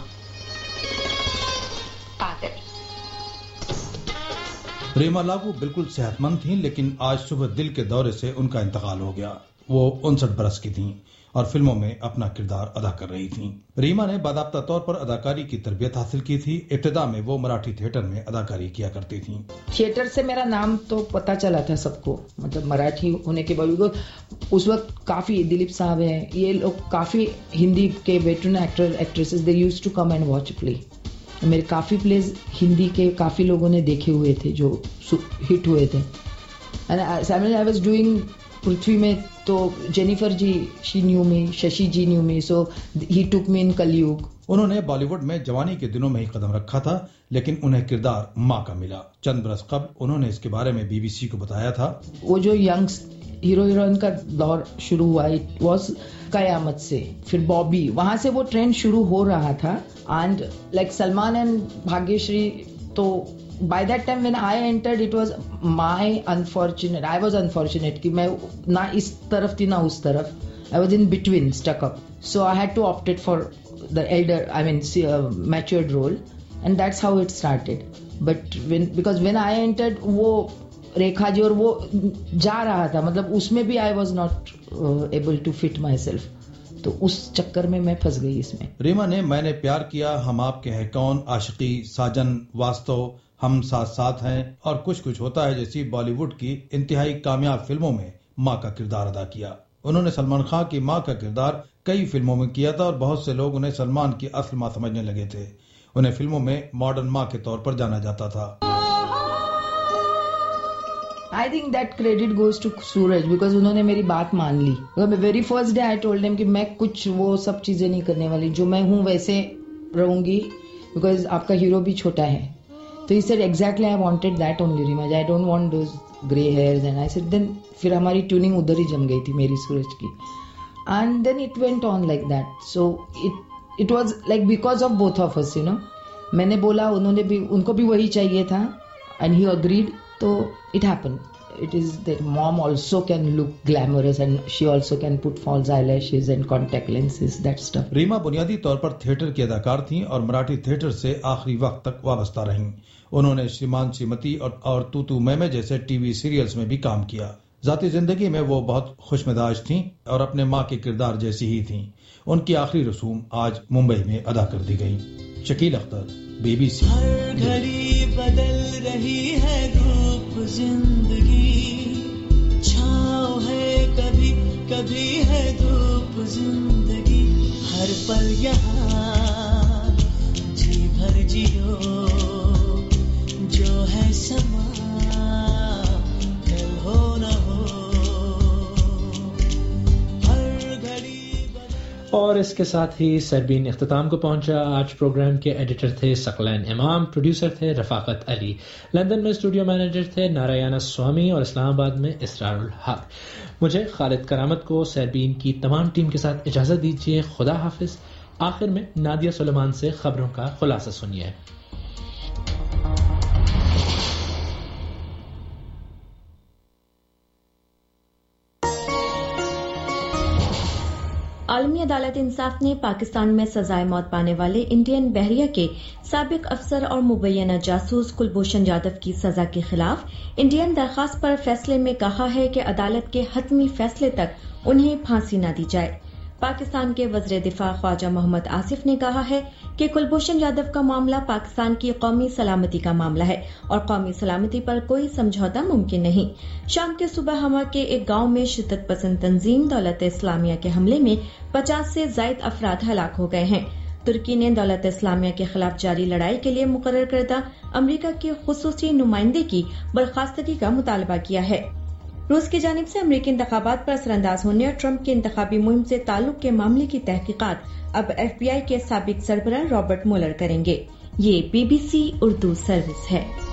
ریما لاگو بالکل صحت مند تھیں, لیکن آج صبح دل کے دورے سے ان کا انتقال ہو گیا. وہ 59 برس کی تھیں اور فلموں میں اپنا کردار ادا کر رہی تھیں. ریما نے باضابطہ طور پر اداکاری کی تربیت حاصل کی تھی. ابتدا میں وہ مراٹھی تھیٹر میں اداکاری کیا کرتی تھیں. تھیٹر سے میرا نام تو پتا چلا تھا سب کو, مطلب مراٹھی ہونے کے باوجود اس وقت کافی دلیپ صاحب ہیں, یہ لوگ کافی ہندی کے veteran actor actresses, they used to come and watch play. میرے کافی پلیز ہندی کے کافی لوگوں نے دیکھے ہوئے تھے جو ہٹ ہوئے تھے. آئی واز ڈوئنگ پرتھوی میں تو Jennifer ji she knew me, Shashi ji knew me, so he took me in Kalyug. انہوں نے بالی ووڈ میں جوانی کے دنوں میں ہی قدم رکھا تھا, لیکن انہیں کردار ماں کا ملا. چند برس قبل انہوں نے اس کے بارے میں BBC کو بتایا تھا. وہ جو ینگس ہیرو ہیروئن کا دور شروع ہوا, اٹ واز قیامت سے, پھر بابی, وہاں سے وہ ٹرینڈ شروع ہو رہا تھا. And like Salman and Bhagyashree, تو by that time when I entered it was I was unfortunate کہ میں نہ اس طرف تھی نہ اس طرف. I was in between, stuck up. So I had to opt it for the matured role, and that's how it started. But because when I entered وہ ریکھا جی اور وہ جا رہا تھا, مطلب اس میں بھی I was not able to fit myself, تو اس چکر میں پھنس گئی اس میں. ریما نے میں نے پیار کیا, ہم آپ کے ہیں کون, عاشقی, ساجن, واستو, ہم ساتھ ساتھ ہیں اور کچھ ہوتا ہے جیسی بالی ووڈ کی انتہائی کامیاب فلموں میں ماں کا کردار ادا کیا. انہوں نے سلمان خان کی ماں کا کردار کئی فلموں میں کیا تھا, اور بہت سے لوگ انہیں سلمان کی اصل ماں سمجھنے لگے تھے. انہیں فلموں میں ماڈرن ماں کے طور پر جانا جاتا تھا. I think that credit goes to سورج, because انہوں نے میری بات مان لی. Very first day I told him کہ میں کچھ وہ سب چیزیں نہیں کرنے والی, جو میں ہوں ویسے رہوں گی, بیکاز آپ کا ہیرو بھی چھوٹا ہے. تو he said exactly I wanted that only Rima, I don't want those grey hairs. And I said then پھر ہماری ٹیوننگ ادھر ہی جم گئی تھی میری سورج کی. And then it went on like that. So it was like because of both of us, you know. میں نے بولا, انہوں نے بھی, ان کو بھی وہی چاہیے تھا, and he agreed. تو it happened. It is that mom also can look glamorous and she also can put false eyelashes and contact lenses, that stuff. Reema بنیادی طور پر تھیٹر کی اداکار تھیں اور مراٹھی تھیٹر سے آخری وقت تک وابستہ رہیں. انہوں نے شریمان شریمتی اور تو میں جیسے ٹی وی سیریلز میں بھی کام کیا. ذاتی زندگی میں وہ بہت خوش مزاج تھیں اور اپنے ماں کے کردار جیسی ہی تھیں. ان کی آخری رسوم آج ممبئی میں ادا کر دی گئی. شکیل اختر, BBC. ہر گھڑی بدل رہی ہے روپ زندگی, چھاؤ ہے کبھی کبھی ہے دھوپ زندگی, ہر پل یہاں جی بھر جیو, جو ہے سما کل ہو نہ ہو, ہر گھڑی. اور اس کے ساتھ ہی سربین اختتام کو پہنچا. آج پروگرام کے ایڈیٹر تھے ثقلین امام, پروڈیوسر تھے رفاقت علی, لندن میں اسٹوڈیو مینیجر تھے نارائنا سوامی, اور اسلام آباد میں اسرار الحق. مجھے خالد کرامت کو سربین کی تمام ٹیم کے ساتھ اجازت دیجیے. خدا حافظ. آخر میں نادیہ سلیمان سے خبروں کا خلاصہ سنیے. عالمی عدالت انصاف نے پاکستان میں سزائے موت پانے والے انڈین بحریہ کے سابق افسر اور مبینہ جاسوس کلبھوشن یادو کی سزا کے خلاف انڈین درخواست پر فیصلے میں کہا ہے کہ عدالت کے حتمی فیصلے تک انہیں پھانسی نہ دی جائے۔ پاکستان کے وزیر دفاع خواجہ محمد آصف نے کہا ہے کہ کلبھوشن یادو کا معاملہ پاکستان کی قومی سلامتی کا معاملہ ہے اور قومی سلامتی پر کوئی سمجھوتا ممکن نہیں۔ شام کے صبح ہوا کے ایک گاؤں میں شدت پسند تنظیم دولت اسلامیہ کے حملے میں 50 سے زائد افراد ہلاک ہو گئے ہیں۔ ترکی نے دولت اسلامیہ کے خلاف جاری لڑائی کے لیے مقرر کردہ امریکہ کے خصوصی نمائندے کی برخاستگی کا مطالبہ کیا ہے۔ روس کی جانب سے امریکی انتخابات پر اثر انداز ہونے اور ٹرمپ کی انتخابی مہم سے تعلق کے معاملے کی تحقیقات اب FBI کے سابق سربراہ رابرٹ مولر کریں گے۔ یہ BBC اردو سروس ہے۔